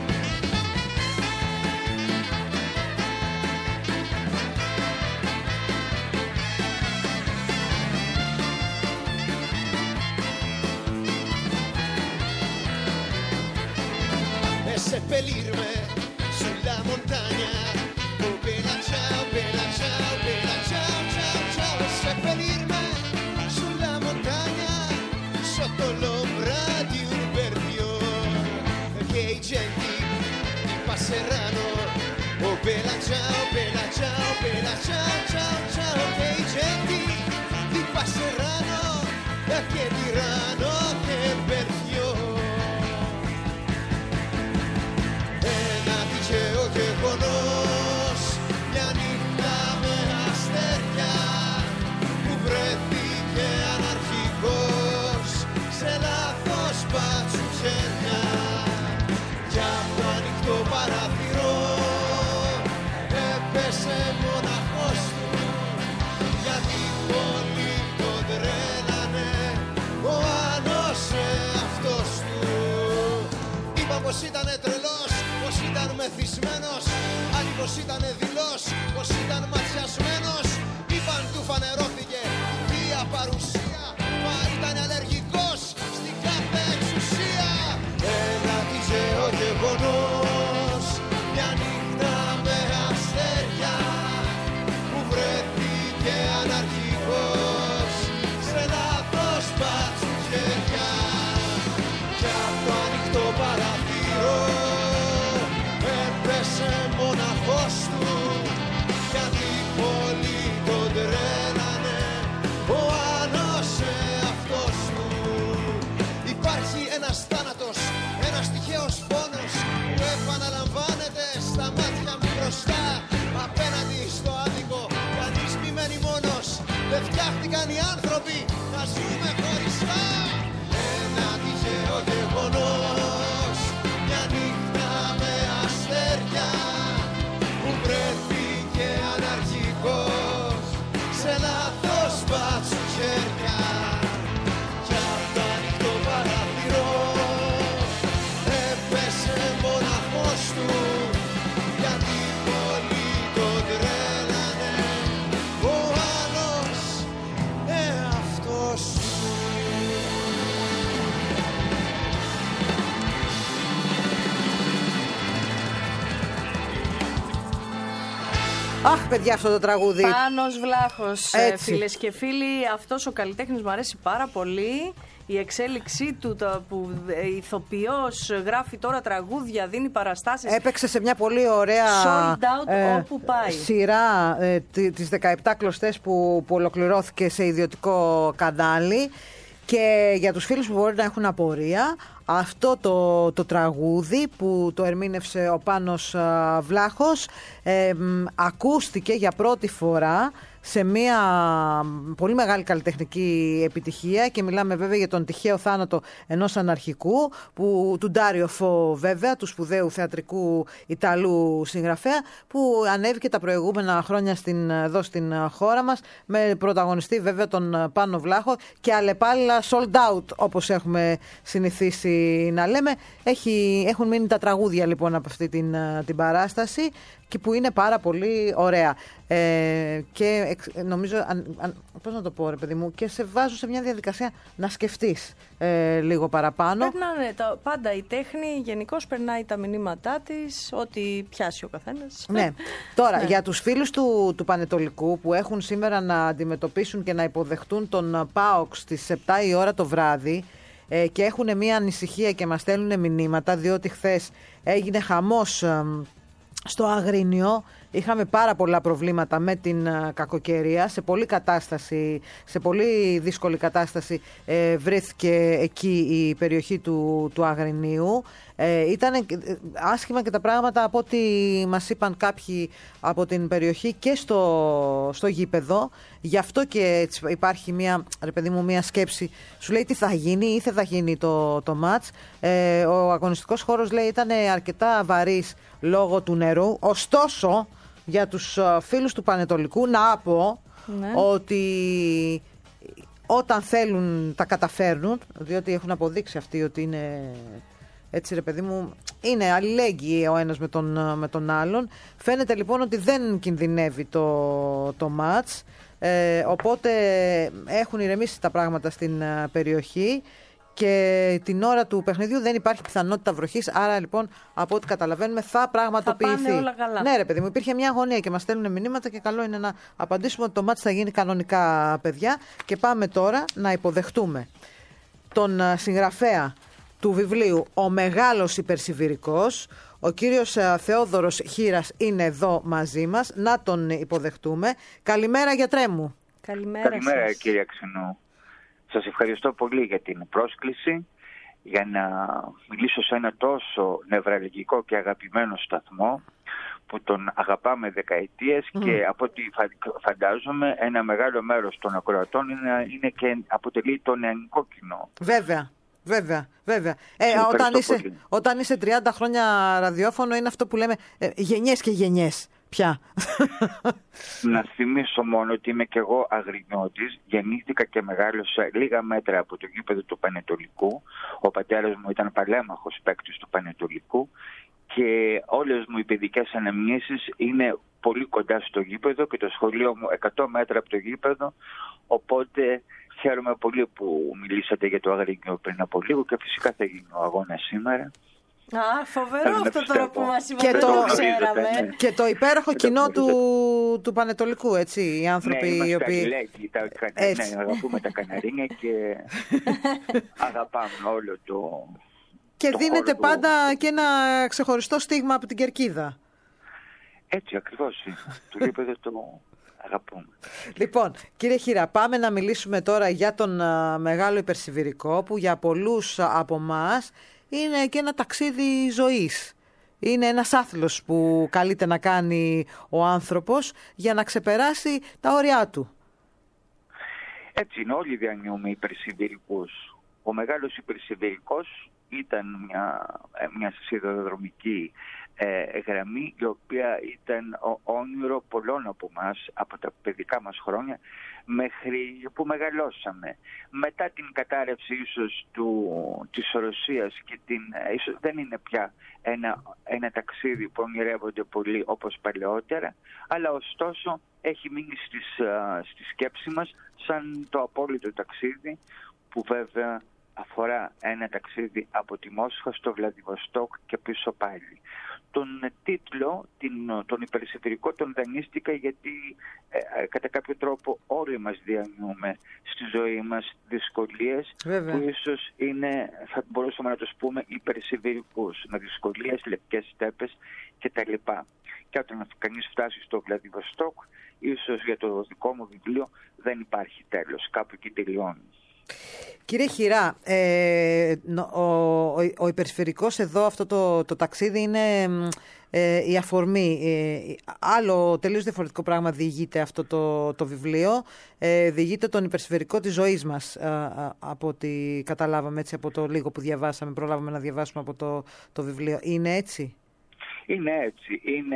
E seppellirmi sulla montagna. Oh bella ciao, bella ciao, bella ciao, ciao, ciao. E seppellirmi sulla montagna sotto l'ombra di un verdione che i genti ti passeranno. Oh bella ciao, bella ciao, bella ciao, ciao, ciao. Che i genti ti passeranno e che diranno che verdione. E nadigeo che conosco και αναρχικός σε λάθος πατσουτσένια κι από ανοιχτό παραθυρό έπεσε μοναχός του γιατί πολύ τον τρέλανε ο άλλος εαυτός του. Είπα πως ήτανε τρελός, πως ήταν μεθυσμένος, άλλοι πως ήτανε δειλός, πως ήταν ματιασμένος. Είπαν του φανερώθηκε η παρουσία, μα ήταν αλλεργικός στην κάθε εξουσία. Αχ, παιδιά, αυτό το τραγούδι. Πάνος Βλάχος, Έτσι. φίλες και φίλοι. Αυτός ο καλλιτέχνης μου αρέσει πάρα πολύ. Η εξέλιξή του, που ηθοποιός, γράφει τώρα τραγούδια, δίνει παραστάσεις. Έπαιξε σε μια πολύ ωραία Sold out όπου πάει. σειρά τις 17 κλωστές που ολοκληρώθηκε σε ιδιωτικό κανάλι. Και για τους φίλους που μπορεί να έχουν απορία, αυτό το τραγούδι που το ερμήνευσε ο Πάνος Βλάχος ακούστηκε για πρώτη φορά σε μια πολύ μεγάλη καλλιτεχνική επιτυχία, και μιλάμε βέβαια για τον τυχαίο θάνατο ενός αναρχικού, του Ντάριο Φο, βέβαια, του σπουδαίου θεατρικού Ιταλού συγγραφέα, που ανέβηκε τα προηγούμενα χρόνια εδώ στην χώρα μας, με πρωταγωνιστή βέβαια τον Πάνο Βλάχο, και αλλεπάλληλα sold out, όπως έχουμε συνηθίσει να λέμε. Έχουν μείνει τα τραγούδια λοιπόν από αυτή την παράσταση, και που είναι πάρα πολύ ωραία. Και νομίζω, πώς να το πω ρε παιδί μου, και σε βάζω σε μια διαδικασία να σκεφτείς λίγο παραπάνω. Περνάνε πάντα η τέχνη, γενικώς περνάει τα μηνύματά της, ό,τι πιάσει ο καθένας. Ναι. Τώρα, για τους φίλους του Πανετολικού που έχουν σήμερα να αντιμετωπίσουν και να υποδεχτούν τον ΠΑΟΚ στις 7 η ώρα το βράδυ, και έχουν μια ανησυχία και μας στέλνουν μηνύματα, διότι χθες έγινε χαμός στο Αγρίνιο. Είχαμε πάρα πολλά προβλήματα με την κακοκαιρία. Σε πολύ δύσκολη κατάσταση βρέθηκε εκεί η περιοχή του Αγρινίου. Ήταν άσχημα και τα πράγματα από ό,τι μας είπαν κάποιοι από την περιοχή και στο γήπεδο. Γι' αυτό και υπάρχει μια σκέψη. Σου λέει τι θα γίνει ή δεν θα γίνει το μάτς. Ο αγωνιστικός χώρος, λέει, ήταν αρκετά βαρύς λόγω του νερού. Ωστόσο, για τους φίλους του Πανετολικού να πω ότι όταν θέλουν τα καταφέρνουν, διότι έχουν αποδείξει αυτοί ότι είναι έτσι ρε παιδί μου, είναι αλληλέγγυοι ο ένας με τον άλλον. Φαίνεται λοιπόν ότι δεν κινδυνεύει το μάτς, οπότε έχουν ηρεμήσει τα πράγματα στην περιοχή. Και την ώρα του παιχνιδιού δεν υπάρχει πιθανότητα βροχής. Άρα λοιπόν, από ό,τι καταλαβαίνουμε, θα πραγματοποιηθεί. Θα πάνε όλα καλά. Ναι, ρε παιδί μου, υπήρχε μια αγωνία και μας στέλνουν μηνύματα, και καλό είναι να απαντήσουμε ότι το μάτς θα γίνει κανονικά, παιδιά. Και πάμε τώρα να υποδεχτούμε τον συγγραφέα του βιβλίου «Ο Μεγάλος Υπερσιβηρικός». Ο κύριος Θεόδωρος Χήρας είναι εδώ μαζί μας. Να τον υποδεχτούμε. Καλημέρα, γιατρέ μου. Καλημέρα σας. Κύριε Ξενού. Σας ευχαριστώ πολύ για την πρόσκληση, για να μιλήσω σε ένα τόσο νευραλγικό και αγαπημένο σταθμό που τον αγαπάμε δεκαετίες και από ό,τι φαντάζομαι ένα μεγάλο μέρος των ακροατών είναι και αποτελεί το νεανικό κοινό. Βέβαια. Όταν είσαι 30 χρόνια ραδιόφωνο, είναι αυτό που λέμε γενιές και γενιές πια. Να θυμίσω μόνο ότι είμαι και εγώ Αγρινιώτης. Γεννήθηκα και μεγάλωσα λίγα μέτρα από το γήπεδο του Πανετολικού. Ο πατέρας μου ήταν παλέμαχος παίκτης του Πανετολικού και όλες μου οι παιδικές αναμνήσεις είναι πολύ κοντά στο γήπεδο και το σχολείο μου 100 μέτρα από το γήπεδο. Οπότε χαίρομαι πολύ που μιλήσατε για το Αγρίνιο πριν από λίγο και φυσικά θα γίνει ο αγώνας σήμερα. Φοβερό αυτό τώρα που μας είπατε, και το ξέραμε. Και το υπέροχο κοινό του Πανετολικού, έτσι, οι άνθρωποι οι οποίοι... Ναι, αγαπούμε τα καναρίνια και αγαπάμε όλο το... Και δίνεται πάντα και ένα ξεχωριστό στίγμα από την κερκίδα. Έτσι ακριβώς, το γήπεδο το αγαπούμε. Λοιπόν, κύριε Χήρα, πάμε να μιλήσουμε τώρα για τον Μεγάλο Υπερσιβηρικό, που για πολλούς από εμάς είναι και ένα ταξίδι ζωής. Είναι ένας άθλος που καλείται να κάνει ο άνθρωπος για να ξεπεράσει τα όρια του. Έτσι είναι, όλοι διανύουμε υπερσιβηρικούς. Ο Μεγάλος Υπερσιβηρικός ήταν μια σιδηροδρομική γραμμή, η οποία ήταν όνειρο πολλών από εμάς, από τα παιδικά μας χρόνια, μέχρι που μεγαλώσαμε. Μετά την κατάρρευση ίσως της Ρωσίας και ίσως δεν είναι πια ένα ταξίδι που ονειρεύονται πολύ όπως παλαιότερα, αλλά ωστόσο έχει μείνει στη σκέψη μας σαν το απόλυτο ταξίδι, που βέβαια αφορά ένα ταξίδι από τη Μόσχα στο Βλαδιβοστόκ και πίσω πάλι. τον τίτλο, τον υπερσυφυρικό, τον δανείστηκα γιατί κατά κάποιο τρόπο όλοι μας διανύουμε στη ζωή μας δυσκολίες. Βέβαια. Που ίσως είναι, θα μπορούσαμε να τους πούμε, υπερσυφυρικούς, με δυσκολίες, λευκές στέπες κτλ. Και όταν κανείς φτάσει στο Βλαδιβοστόκ, ίσως για το δικό μου βιβλίο δεν υπάρχει τέλος, κάπου εκεί τελειώνει. Κύριε Χειρά, ο υπερσφαιρικός εδώ, αυτό το ταξίδι είναι η αφορμή. Άλλο τελείως διαφορετικό πράγμα διηγείται αυτό το βιβλίο. Διηγείται τον υπερσφαιρικό της ζωής μας, από ό,τι καταλάβαμε, έτσι, από το λίγο που διαβάσαμε, προλάβαμε να διαβάσουμε από το βιβλίο. Είναι έτσι? Είναι έτσι.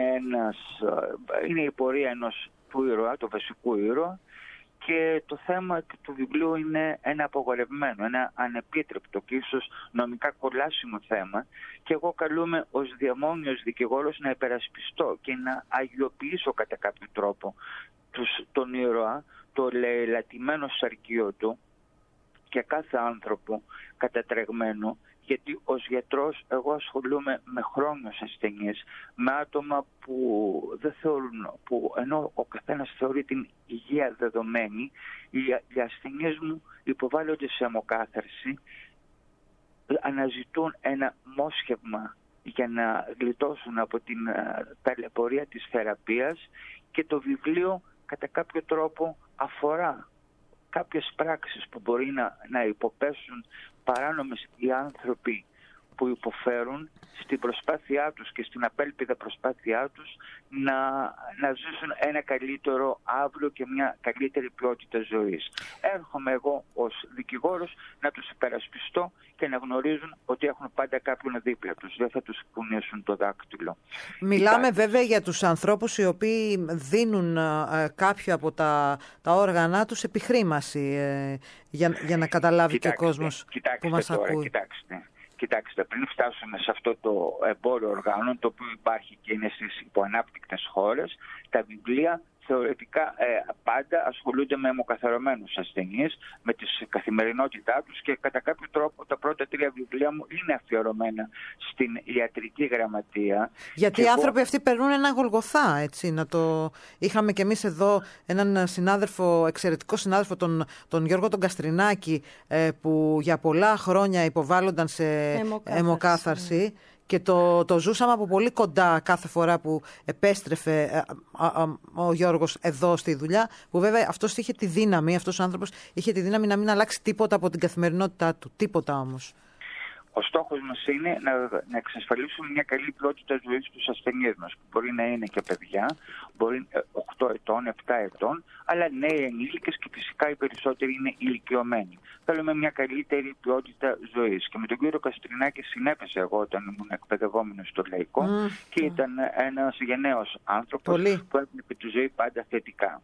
Είναι η πορεία ενός του ήρωα, του βασικού ήρωα, και το θέμα του βιβλίου είναι ένα απογορευμένο, ένα ανεπίτρεπτο και ίσως νομικά κολάσιμο θέμα, και εγώ καλούμαι ως διαμόνιος δικηγόρος να υπερασπιστώ και να αγιοποιήσω κατά κάποιο τρόπο τον ήρωα, το λαιλατημένο σαρκείο του και κάθε άνθρωπο κατατρεγμένο, γιατί ως γιατρός εγώ ασχολούμαι με χρόνιους ασθενείς, με άτομα που δεν θεωρούν, που ενώ ο καθένας θεωρεί την υγεία δεδομένη, οι ασθενείς μου υποβάλλονται σε αιμοκάθαρση, αναζητούν ένα μόσχευμα για να γλιτώσουν από την ταλαιπωρία της θεραπείας, και το βιβλίο κατά κάποιο τρόπο αφορά κάποιες πράξεις που μπορεί να υποπέσουν παράνομες οι άνθρωποι που υποφέρουν στην προσπάθειά τους και στην απέλπιδα προσπάθειά τους να ζήσουν ένα καλύτερο αύριο και μια καλύτερη ποιότητα ζωής. Έρχομαι εγώ ως δικηγόρος να τους υπερασπιστώ και να γνωρίζουν ότι έχουν πάντα κάποιον δίπλα τους. Δεν θα τους κουνήσουν το δάκτυλο. Μιλάμε βέβαια για τους ανθρώπους οι οποίοι δίνουν κάποιο από τα όργανα τους επιχρήμαση, για να καταλάβει και ο κόσμος που μας ακούει. Κοιτάξτε, πριν φτάσουμε σε αυτό το εμπόριο οργάνων, το οποίο υπάρχει και είναι στις υποανάπτυκτες χώρες, τα βιβλία θεωρητικά πάντα ασχολούνται με αιμοκαθαρωμένους ασθενείς, με τη καθημερινότητά τους, και κατά κάποιο τρόπο τα πρώτα 3 βιβλία μου είναι αφιερωμένα στην ιατρική γραμματεία. Γιατί οι άνθρωποι αυτοί περνούν ένα Γολγοθά, έτσι. Είχαμε κι εμείς εδώ έναν συνάδελφο, εξαιρετικό συνάδελφο, τον Γιώργο τον Καστρινάκη, που για πολλά χρόνια υποβάλλονταν σε αιμοκάθαρση. Και το ζούσαμε από πολύ κοντά κάθε φορά που επέστρεφε ο Γιώργος εδώ στη δουλειά, που βέβαια αυτός είχε τη δύναμη, αυτός ο άνθρωπος είχε τη δύναμη να μην αλλάξει τίποτα από την καθημερινότητά του. Τίποτα όμως. Ο στόχος μας είναι να εξασφαλίσουμε μια καλή ποιότητα ζωής στους ασθενείς μας, που μπορεί να είναι και παιδιά, μπορεί 8 ετών, 7 ετών, αλλά νέοι ενήλικες, και φυσικά οι περισσότεροι είναι ηλικιωμένοι. Θέλουμε μια καλύτερη ποιότητα ζωής. Και με τον κύριο Καστρινάκη συνέπεσε εγώ όταν ήμουν εκπαιδευόμενος στο Λαϊκό, και ήταν ένας γενναίος άνθρωπος που έβλεπε τη ζωή πάντα θετικά.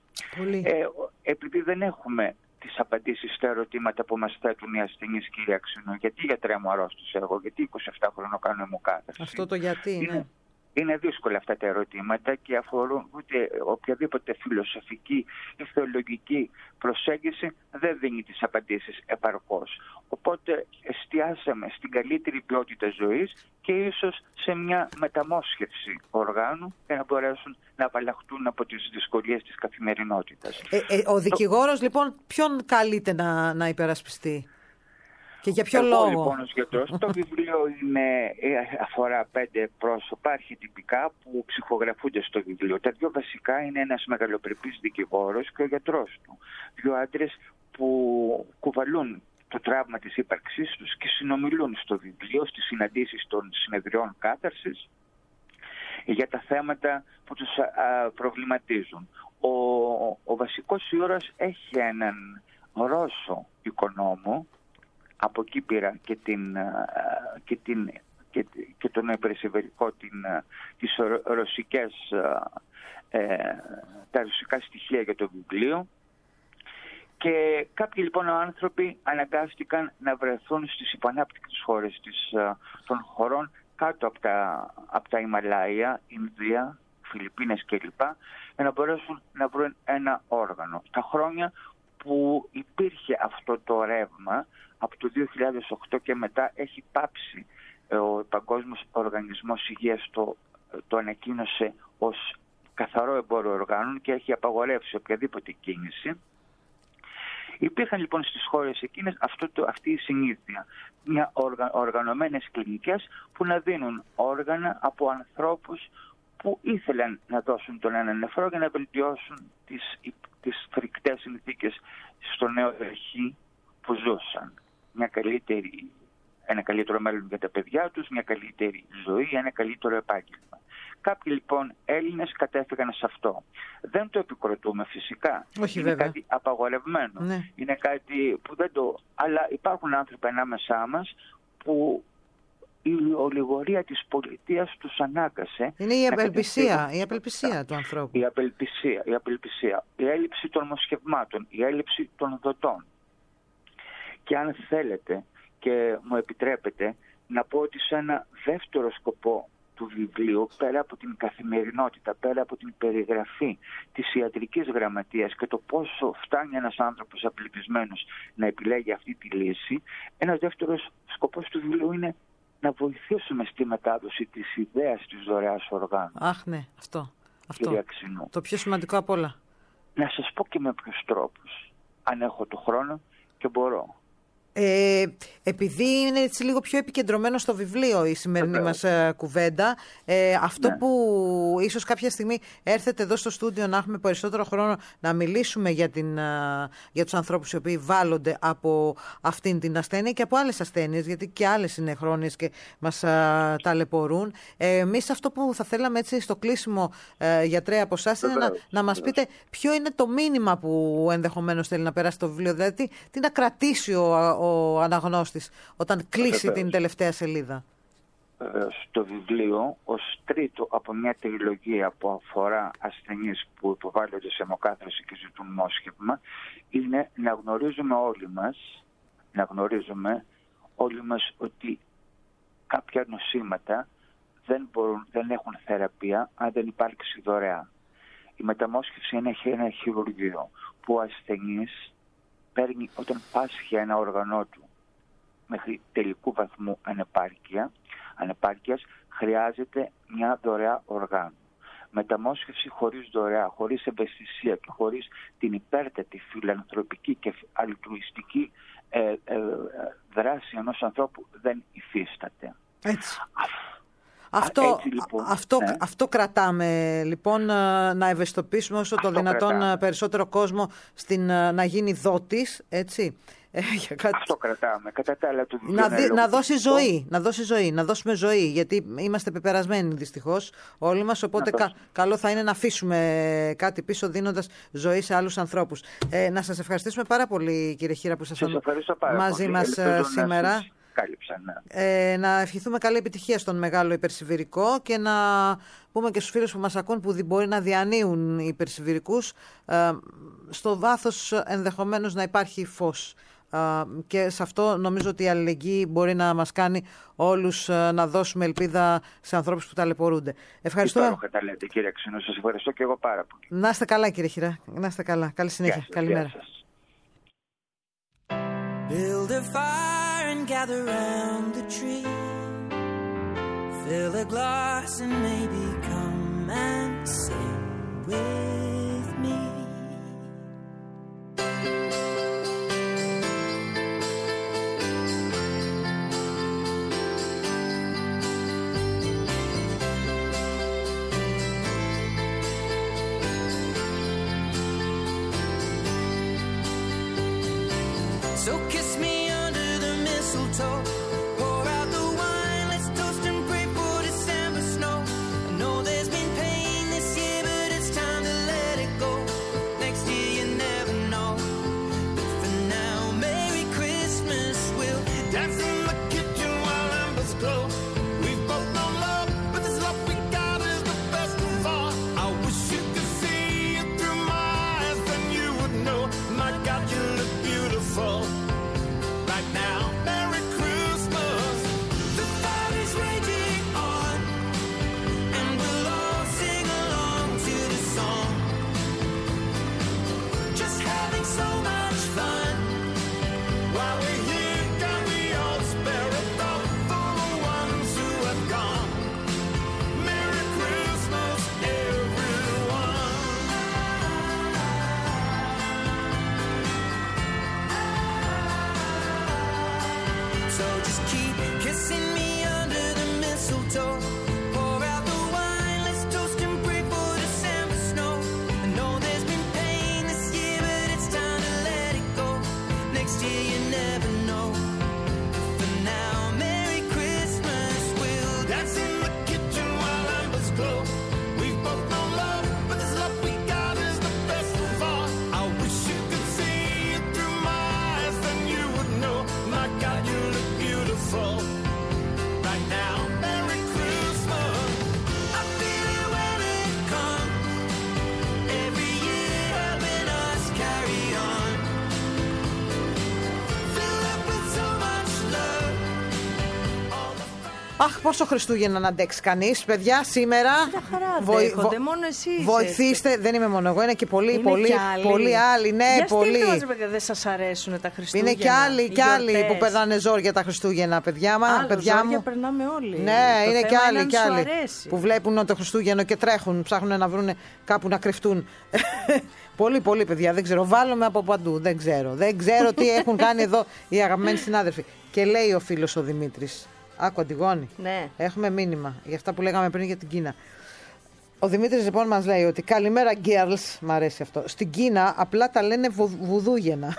Επειδή δεν έχουμε τις απαντήσεις στα ερωτήματα που μας θέτουν οι ασθενείς, κύριε Αξινό, γιατί γιατρέ μου αρρώστησα εγώ, γιατί 27 χρόνια κάνω αιμοκάθαρση. Αυτό το γιατί, ναι. Είναι δύσκολα αυτά τα ερωτήματα και αφορούν ούτε οποιαδήποτε φιλοσοφική ή θεολογική προσέγγιση δεν δίνει τις απαντήσεις επαρκώς. Οπότε εστιάσαμε στην καλύτερη ποιότητα ζωής και ίσως σε μια μεταμόσχευση οργάνου για να μπορέσουν να απαλλαχτούν από τις δυσκολίες της καθημερινότητας. Ο δικηγόρος λοιπόν ποιον καλείται να υπερασπιστεί? Και για ποιο λόγο? Λοιπόν, ως γιατρός, το βιβλίο αφορά 5 πρόσωπα αρχιτυπικά που ψυχογραφούνται στο βιβλίο. Τα 2 βασικά είναι ένας μεγαλοπρεπής δικηγόρος και ο γιατρός του. 2 άντρες που κουβαλούν το τραύμα της ύπαρξής τους και συνομιλούν στο βιβλίο, στις συναντήσεις των συνεδριών κάθαρσης, για τα θέματα που τους προβληματίζουν. Ο βασικός ήρωας έχει έναν Ρώσο οικονόμο, από Κύπηρα και τον υπερσυβερικό, τις ρωσικές, τα ρωσικά στοιχεία για το βιβλίο, και κάποιοι λοιπόν άνθρωποι αναγκάστηκαν να βρεθούν στις υποανάπτυκτες χώρες των χωρών κάτω από τα Ιμαλάια, Ινδία, Φιλιππίνες κλπ, για να μπορέσουν να βρουν ένα όργανο. Τα χρόνια που υπήρχε αυτό το ρεύμα, από το 2008 και μετά, έχει πάψει ο Παγκόσμιος Οργανισμός Υγείας το το ανακοίνωσε ως καθαρό εμπόριο οργάνων και έχει απαγορεύσει οποιαδήποτε κίνηση. Υπήρχαν λοιπόν στις χώρες εκείνες αυτή η συνήθεια, οργανωμένες κλινικές που να δίνουν όργανα από ανθρώπους που ήθελαν να δώσουν τον ένα νεφρό για να βελτιώσουν τις φρικτές συνθήκες στο νέο δοχή που ζούσαν. Ένα καλύτερο μέλλον για τα παιδιά τους, μια καλύτερη ζωή, ένα καλύτερο επάγγελμα. Κάποιοι λοιπόν Έλληνες κατέφυγαν σε αυτό. Δεν το επικροτούμε φυσικά. Όχι, είναι βέβαια. κάτι απαγορευμένο. Ναι. Είναι κάτι που δεν το... Αλλά υπάρχουν άνθρωποι ανάμεσά μας που η ολιγορία της πολιτείας τους ανάγκασε. Είναι η απελπισία του ανθρώπου. Η απελπισία, η έλλειψη των μοσχευμάτων, η έλλειψη των δοτών. Και αν θέλετε και μου επιτρέπετε να πω ότι σε ένα δεύτερο σκοπό του βιβλίου, πέρα από την καθημερινότητα, πέρα από την περιγραφή της ιατρικής γραμματείας και το πόσο φτάνει ένας άνθρωπος απελπισμένος να επιλέγει αυτή τη λύση, ένας δεύτερος σκοπός του βιβλίου είναι να βοηθήσουμε στη μετάδοση της ιδέας της δωρεάς οργάνων. Αχ, ναι, αυτό. Το πιο σημαντικό απ' όλα. Να σας πω και με ποιους τρόπους, αν έχω το χρόνο και μπορώ. Επειδή είναι έτσι λίγο πιο επικεντρωμένο στο βιβλίο η σημερινή μας κουβέντα, αυτό που ίσως κάποια στιγμή έρθετε εδώ στο στούντιο να έχουμε περισσότερο χρόνο να μιλήσουμε για τους ανθρώπους οι οποίοι βάλλονται από αυτήν την ασθένεια και από άλλες ασθένειες, γιατί και άλλες είναι χρόνιες και μας ταλαιπωρούν. Εμείς αυτό που θα θέλαμε έτσι στο κλείσιμο, γιατρέ, από εσάς είναι να μας πείτε ποιο είναι το μήνυμα που ενδεχομένως θέλει να περάσει το βιβλίο, δηλαδή τι να κρατήσει ο αναγνώστης όταν κλείσει την τελευταία σελίδα. Στο βιβλίο, ως τρίτο από μια τριλογία που αφορά ασθενείς που υποβάλλονται σε αιμοκάθαρση και ζητούν μόσχευμα, είναι να γνωρίζουμε όλοι μας ότι κάποια νοσήματα δεν έχουν θεραπεία αν δεν υπάρξει δωρεά. Η μεταμόσχευση είναι ένα χειρουργείο που ο ασθενής παίρνει όταν πάσχει ένα όργανό του μέχρι τελικού βαθμού ανεπάρκειας, χρειάζεται μια δωρεά οργάνου. Μεταμόσχευση χωρίς δωρεά, χωρίς ευαισθησία και χωρίς την υπέρτατη φιλανθρωπική και αλτρουιστική δράση ενός ανθρώπου δεν υφίσταται. Έτσι. Αυτό κρατάμε λοιπόν, να ευαισθητοποιήσουμε όσο το δυνατόν περισσότερο κόσμο να γίνει δότης, έτσι. Αυτό κρατάμε. Κατά τα άλλα, να δώσει ζωή, να δώσουμε ζωή, γιατί είμαστε πεπερασμένοι δυστυχώς όλοι μας, οπότε καλό θα είναι να αφήσουμε κάτι πίσω δίνοντας ζωή σε άλλους ανθρώπους. Να σας ευχαριστήσουμε πάρα πολύ, κύριε Χήρα, που ήσασταν μαζί μας σήμερα. Να ευχηθούμε καλή επιτυχία στον μεγάλο υπερσιβηρικό και να πούμε και στους φίλους που μας ακούν που μπορεί να διανύουν υπερσιβηρικούς, στο βάθος ενδεχομένως να υπάρχει φως, και σε αυτό νομίζω ότι η αλληλεγγύη μπορεί να μας κάνει όλους να δώσουμε ελπίδα σε ανθρώπους που ταλαιπωρούνται. Ευχαριστώ. Υπέροχα τα λέτε, κύριε Ξύνο, σας ευχαριστώ και εγώ πάρα πολύ. Να είστε καλά, κύριε Χήρα, να είστε καλά. Καλή συνέχεια. Καλημέρα. Build a fire and gather round the tree. Fill a glass and maybe come and sing with me. So kiss me under the mistletoe, pour out the wine, let's toast and pray for December snow. I know there's been pain this year, but it's time to let it go. Next year you never know, but for now, Merry Christmas. We'll dance in the kitchen while embers glow. We've both known love, but this love we got is the best of all. I wish you could see it through my eyes, then you would know, my God, you look beautiful. Right now, Merry Christmas. just keep kissing me under the mistletoe. Pour out the wine, let's toast and pray for December snow. I know there's been pain this year, but it's time to let it go. Next year you never know. For now, Merry Christmas. We'll dance in the kitchen while embers glow. We've both known love, but this love we got is the best of all. I wish you could see it through my eyes, then you would know. My God, you look beautiful right now. Merry Christmas. I feel it when it comes. Every year helping us carry on. Fill up with so much love. All the Αχ, πόσο Χριστούγεννα να αντέξει κανείς, παιδιά, σήμερα. Μια χαρά αντέχονται, μόνο εσύ είσαι. Βοηθήστε, δεν είμαι μόνο εγώ, είναι και πολλοί, Είναι πολλοί, κι άλλοι. πολλοί άλλοι. Ναι, Για πολλοί. στείλτε μας, ρε παιδιά, δεν σας αρέσουν τα Χριστούγεννα. Είναι κι άλλοι γιορτές. που περνάνε ζόρια τα Χριστούγεννα, παιδιά Άλλο, παιδιά ζόρια μου. περνάμε όλοι. Ναι, Το είναι θέμα κι άλλοι, αν κι σου άλλοι αρέσει. που βλέπουν το Χριστούγεννο και τρέχουν, ψάχνουν να βρουν κάπου να κρυφτούν. Πολύ, παιδιά, δεν ξέρω. Βάλουμε από παντού. Δεν ξέρω τι έχουν κάνει εδώ οι αγαπημένοι συνάδελφοι. Και λέει ο φίλος ο Δημήτρης. Άκου, Αντιγόνη. Ναι. Έχουμε μήνυμα για αυτά που λέγαμε πριν για την Κίνα. Ο Δημήτρης λοιπόν μας λέει ότι καλημέρα girls, μ' αρέσει αυτό. Στην Κίνα απλά τα λένε βουδούγενα.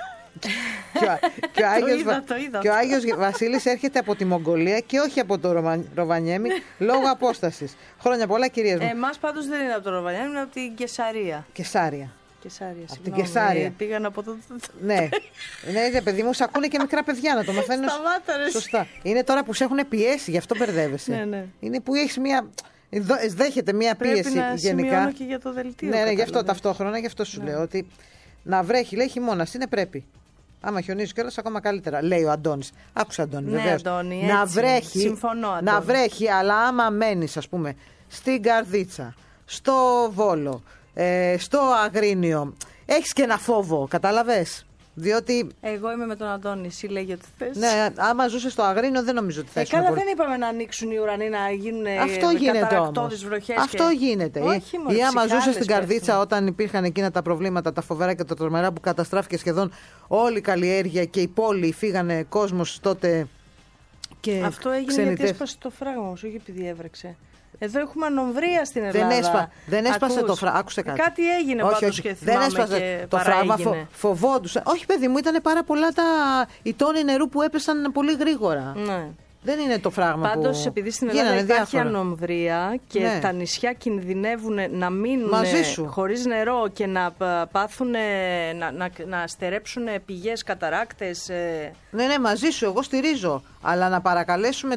Και ο Άγιος Βασίλης έρχεται από τη Μογγολία και όχι από το Ροβανιέμι λόγω απόστασης. Χρόνια πολλά, κυρίες μου. Εμάς πάντως δεν είναι από το Ροβανιέμι, είναι από την Κεσαρία. Κεσάρια. Κεσάρια, Από την συγγνώμη, Κεσάρια. πήγαν από το... Ναι, ναι, παιδί μου, σ' ακούνε και μικρά παιδιά να το μαθαίνουν. Σταμάτα, ρε. Σωστά. Είναι τώρα που σε έχουν πιέσει, γι' αυτό μπερδεύεσαι. Ναι, ναι. Είναι που έχει μια. Δέχεται μια πίεση Πρέπει να γενικά. σημειώνω και για το δελτίο. Ναι, γι' αυτό κατάλαβες. ταυτόχρονα, γι' αυτό σου λέω ότι να βρέχει, λέει χειμώνας, είναι πρέπει. Άμα χιονίζει κιόλας ακόμα καλύτερα, λέει ο Αντώνης. Άκουσα, Αντώνη, Ναι, βεβαίως. Αντώνη, Να έτσι. βρέχει, Συμφωνώ, Αντώνη. να βρέχει, αλλά άμα μένεις, ας πούμε, στην Καρδίτσα, στο Βόλο, στο Αγρίνιο, έχεις και ένα φόβο, κατάλαβες. Διότι. Εγώ είμαι με τον Αντώνη, εσύ λέγει ότι θες. Ναι, άμα ζούσε στο Αγρίνιο, δεν νομίζω ότι θα ήσουν Καλά, πολύ. δεν είπαμε να ανοίξουν οι ουρανοί, να γίνουν Αυτό γίνεται καταρακτώδεις όμως. βροχές. Αυτό γίνεται. Όχι, μωρέ, Ή άμα ζούσε ψυχάλες στην Καρδίτσα πέφτουν. όταν υπήρχαν εκείνα τα προβλήματα, τα φοβερά και τα τρομερά που καταστράφηκε σχεδόν όλη η καλλιέργεια και η πόλη, φύγανε κόσμος τότε. Και Αυτό έγινε ξενιτεύτηκε. γιατί έσπασε το φράγμα όμως, όχι επειδή έβρεξε. Εδώ έχουμε ανομβρία στην Ελλάδα. Δεν έσπασε Ακούς. το φράγμα. Άκουσε κάτι. Κάτι έγινε όχι, πάντως όχι. και Δεν θυμάμαι έσπασε και το φράγμα. παραέγινε. Φοβόντουσαν. Όχι, παιδί μου, ήταν πάρα πολλά οι τόνοι νερού που έπεσαν πολύ γρήγορα. Ναι. Δεν είναι το φράγμα που. Πάντως, επειδή στην Ελλάδα γίνανε υπάρχει διάφορα. ανομβρία και Ναι. τα νησιά κινδυνεύουν να μείνουν Μαζί σου. χωρίς νερό και να πάθουν, να στερέψουν πηγές, καταράκτες. Ναι, μαζί σου, εγώ στηρίζω. Αλλά να παρακαλέσουμε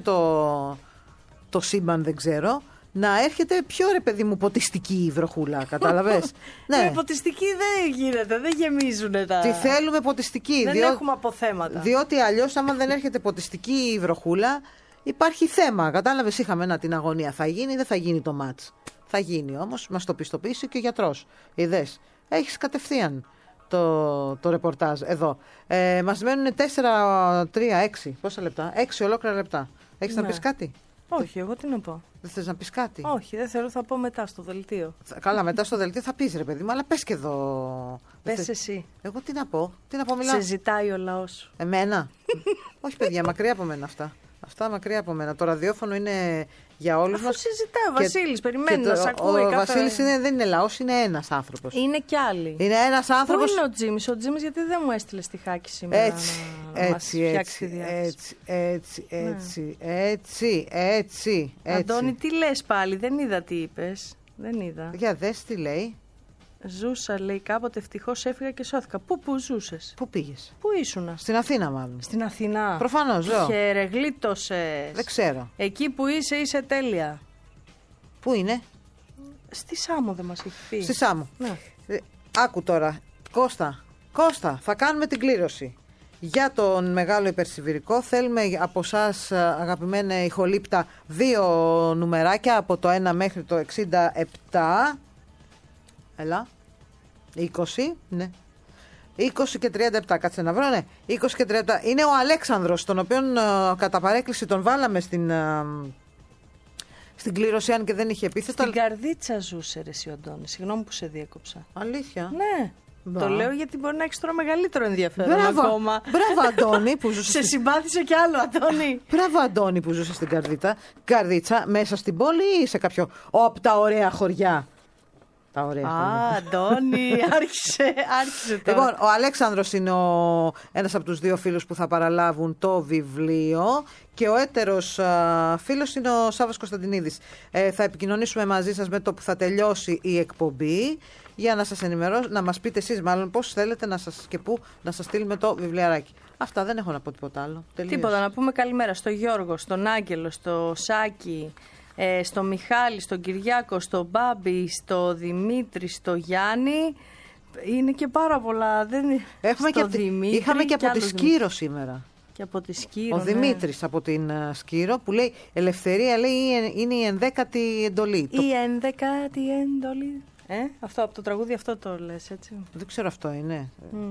το σύμπαν, δεν ξέρω, να έρχεται πιο, ρε παιδί μου, ποτιστική η βροχούλα. Κατάλαβες. Ναι. Ποτιστική δεν γίνεται, δεν γεμίζουν τα. Τι θέλουμε ποτιστική. Δεν έχουμε αποθέματα. Διότι αλλιώς, άμα δεν έρχεται ποτιστική η βροχούλα, υπάρχει θέμα. Κατάλαβες, είχαμε την αγωνία. Θα γίνει ή δεν θα γίνει το μάτς. Θα γίνει όμως, μας το πιστοποίησε και ο γιατρός. Είδες, έχεις κατευθείαν το ρεπορτάζ εδώ. Μας μένουν 4, 3, 6. Πόσα λεπτά? 6 ολόκληρα λεπτά. Έχεις να πεις κάτι? Όχι, εγώ τι να πω. Δεν θες να πεις κάτι? Όχι, δεν θέλω, θα πω μετά στο δελτίο. Καλά, μετά στο δελτίο θα πεις, ρε παιδί μου, αλλά πες και εδώ. Πες εσύ. Εγώ τι να πω, μιλάω. Σε ζητάει ο λαός σου. Εμένα. Όχι, παιδιά, μακριά από μένα αυτά. Αυτά μακριά από μένα. Το ραδιόφωνο είναι για όλους μας. Αφού συζητάει ο Βασίλης, περιμένει να σ' ακούει. Ο Βασίλης δεν είναι λαός, είναι ένας άνθρωπος. Είναι κι άλλοι. Είναι ένας άνθρωπος. Πού είναι ο Τζίμις? Ο Τζίμις γιατί δεν μου έστειλε στιχάκι σήμερα να μας φτιάξει τη διάθεση. Έτσι. Αντώνη, τι λες πάλι? Δεν είδα τι είπες. Δεν είδα. Για δες τι λέει. Ζούσα, λέει, κάποτε ευτυχώς έφυγα και σώθηκα. Πού ζούσες? Πού πήγες? Πού ήσουνα? Στην Αθήνα, μάλλον. Στην Αθηνά. Προφανώς, ζω. Χαίρε, γλίτωσες. Δεν ξέρω. Εκεί που είσαι τέλεια. Πού είναι? Στη Σάμο δεν μας έχει πει. Στη Σάμο. Ναι. Άκου τώρα. Κώστα, θα κάνουμε την κλήρωση. Για τον μεγάλο υπερσιβηρικό θέλουμε από εσάς, αγαπημένα ηχολήπτα, 2 νουμεράκια από το 1 μέχρι το 67. Έλα. 20, ναι. 20 και 37, κάτσε να βρω, ναι. 20 και 37. Είναι ο Αλέξανδρος, τον οποίον κατά παρέκκληση τον βάλαμε στην κλήρωση, αν και δεν είχε επίθετο. Στην Καρδίτσα ζούσε, ρε εσύ, Αντώνη. Συγγνώμη που σε διέκοψα. Αλήθεια. Ναι. Το λέω γιατί μπορεί να έχεις τώρα μεγαλύτερο ενδιαφέρον ακόμα. Μπράβο, Αντώνη, που ζούσε. Σε συμπάθησε κι άλλο, Αντώνη. Μπράβο, Αντώνη, που ζούσε στην Καρδίτσα, μέσα στην πόλη ή σε κάποιο από τα ωραία χωριά. Τα ωραία χωριά. Αντώνη, άρχισε τώρα. Λοιπόν, ο Αλέξανδρος είναι ένας από τους δύο φίλους που θα παραλάβουν το βιβλίο και ο έτερος φίλος είναι ο Σάββας Κωνσταντινίδης. Θα επικοινωνήσουμε μαζί σας με το που θα τελειώσει η εκπομπή για να σας ενημερώσω, να μας πείτε εσείς μάλλον πώς θέλετε και πού να σας στείλουμε το βιβλιαράκι. Αυτά, δεν έχω να πω τίποτα άλλο. Τελείως. Τίποτα, να πούμε καλημέρα στο Γιώργο, στον Άγγελο, στο Σάκη, στο Μιχάλη, στον Κυριάκο, στον Μπάμπη, στο Δημήτρη, στο Γιάννη. Είναι και πάρα πολλά. Είχαμε και από τη Σκύρο σήμερα. Και από τη Σκύρο. Ο Δημήτρης από την Σκύρο που λέει ελευθερία, λέει είναι η 11η εντολή. Η 11η εντολή. Αυτό από το τραγούδι αυτό το λες, έτσι. Δεν ξέρω, αυτό είναι.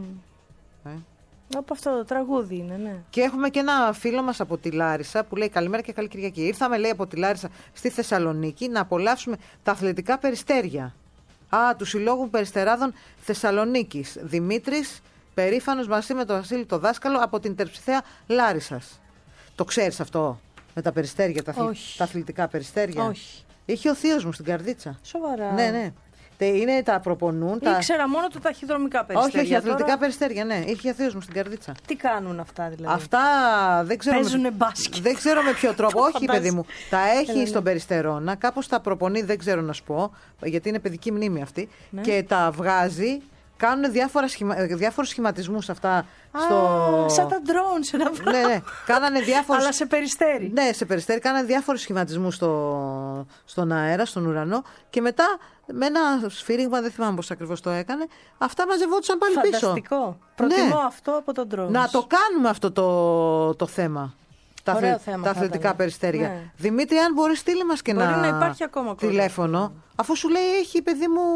Από αυτό το τραγούδι είναι, ναι. Και έχουμε και ένα φίλο μας από τη Λάρισα που λέει καλημέρα και καλή Κυριακή. Ήρθαμε, λέει, από τη Λάρισα στη Θεσσαλονίκη να απολαύσουμε τα αθλητικά περιστέρια. Του Συλλόγου Περιστεράδων Θεσσαλονίκης. Δημήτρης, περήφανος μαζί με τον Βασίλη το δάσκαλο από την Τερψιθέα Λάρισσας. Το ξέρεις αυτό με τα περιστέρια, τα αθλητικά περιστέρια? Όχι. Είχε ο θείος μου στην Καρδίτσα. Σοβαρά? Ναι. Είναι τα προπονούν. Ήξερα μόνο τα ταχυδρομικά περιστέρια. Όχι, αθλητικά περιστέρια, ναι. Είχε ο θείος μου στην Καρδίτσα. Τι κάνουν αυτά δηλαδή? Αυτά δεν ξέρω. Παίζουνε μπάσκετ. Δεν ξέρω με ποιο τρόπο. Όχι, παιδί μου. Τα έχει στον Περιστερώνα. Κάπως τα προπονεί, δεν ξέρω να σου πω. Γιατί είναι παιδική μνήμη αυτή. Ναι. Και τα βγάζει. Κάνουν διάφορους σχηματισμούς αυτά. Σαν τα drones. Ναι. Κάνανε διάφορους. Αλλά σε περιστέρι. Ναι, σε περιστέρι. Κάνανε διάφορους σχηματισμούς στον αέρα, στον ουρανό. Και μετά με ένα σφύριγμα, δεν θυμάμαι πώς ακριβώς το έκανε, αυτά μαζευόντουσαν πάλι πίσω. Φανταστικό. Προτιμώ αυτό από τον drones. Να το κάνουμε αυτό το θέμα. Τα αθλητικά περιστέρια. Ναι. Δημήτρη, αν μπορεί, στείλει μας και να υπάρχει ακόμα τηλέφωνο. Αφού σου λέει έχει, παιδί μου,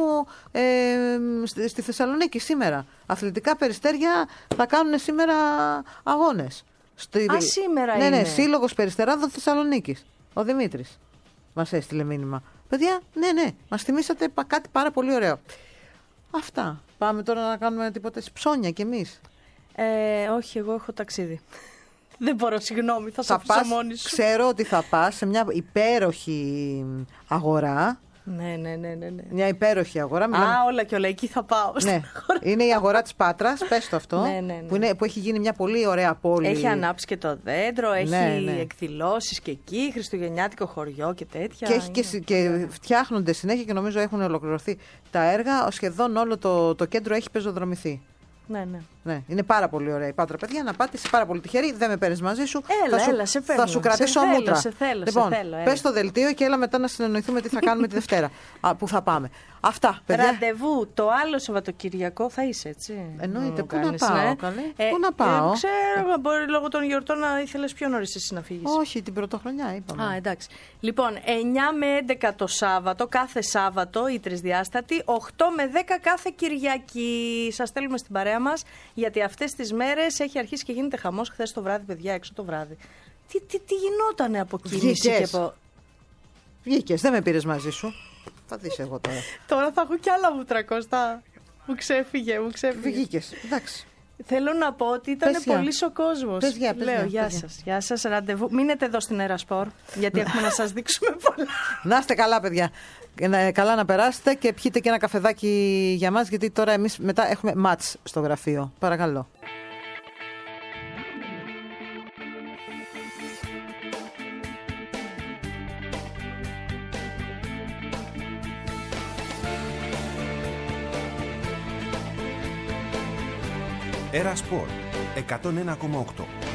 στη Θεσσαλονίκη σήμερα. Αθλητικά περιστέρια θα κάνουν σήμερα αγώνες. Σήμερα είναι. Ναι, Σύλλογος Περιστεράδων Θεσσαλονίκης. Ο Δημήτρης μας έστειλε μήνυμα. Παιδιά, ναι, μας θυμήσατε κάτι πάρα πολύ ωραίο. Αυτά. Πάμε τώρα να κάνουμε τίποτα ψώνια κι εμείς. Όχι, εγώ έχω ταξίδι. Δεν μπορώ, συγγνώμη, θα σε αφήσω μόνη σου. Ξέρω ότι θα πας σε μια υπέροχη αγορά. Ναι. Μια υπέροχη αγορά. Όλα και όλα, εκεί θα πάω. Ναι. Είναι η αγορά της Πάτρας, πες το αυτό. Ναι. Που έχει γίνει μια πολύ ωραία πόλη. Έχει ανάψει και το δέντρο, έχει εκδηλώσεις και εκεί, χριστουγεννιάτικο χωριό και τέτοια. Και φτιάχνονται συνέχεια και νομίζω έχουν ολοκληρωθεί τα έργα. Σχεδόν όλο το κέντρο έχει πεζοδρομηθεί. Ναι. Είναι πάρα πολύ ωραία η Πάτρα, παιδιά. Να πάτε, είσαι πάρα πολύ τυχερή. Δεν με παίρνεις μαζί σου. Έλα, σε παίρνω. Θα σου κρατήσω μούτρα. Σε θέλω. Πες το δελτίο και έλα μετά να συνεννοηθούμε τι θα κάνουμε τη Δευτέρα. Που θα πάμε. Αυτά, παιδιά. Ραντεβού το άλλο Σαββατοκυριακό θα είσαι, έτσι? Εννοείται. Πού να πάω, Πού να πάω? Ξέρω, μπορεί λόγω των γιορτών να ήθελες πιο νωρίς εσύ να φύγεις. Όχι, την πρωτοχρονιά είπαμε. Εντάξει. Λοιπόν, 9 με 11 το Σάββατο, κάθε Σάββατο η τρισδιάστατη, 8 με 10 κάθε Κυριακή. Σας στέλνουμε στην παρέα μας, γιατί αυτές τις μέρες έχει αρχίσει και γίνεται χαμός. Χθες το βράδυ, παιδιά, έξω το βράδυ. Τι γινότανε από κίνηση και από... Βγήκες, δεν με πήρες μαζί σου. Θα δεις εγώ τώρα. Τώρα θα έχω κι άλλα μούτρα, Κώστα. Μου ξέφυγε. Βγήκες, εντάξει. Θέλω να πω ότι ήταν πολύ ο κόσμος. Λέω, γεια σας, ραντεβού. Μείνετε εδώ στην Ερασπορ, γιατί έχουμε να σας δείξουμε πολλά. Να είστε καλά, παιδιά. Καλά να περάσετε και πιείτε και ένα καφεδάκι για μας, γιατί τώρα εμείς μετά έχουμε μάτς στο γραφείο. Παρακαλώ. Era Sport 101,8.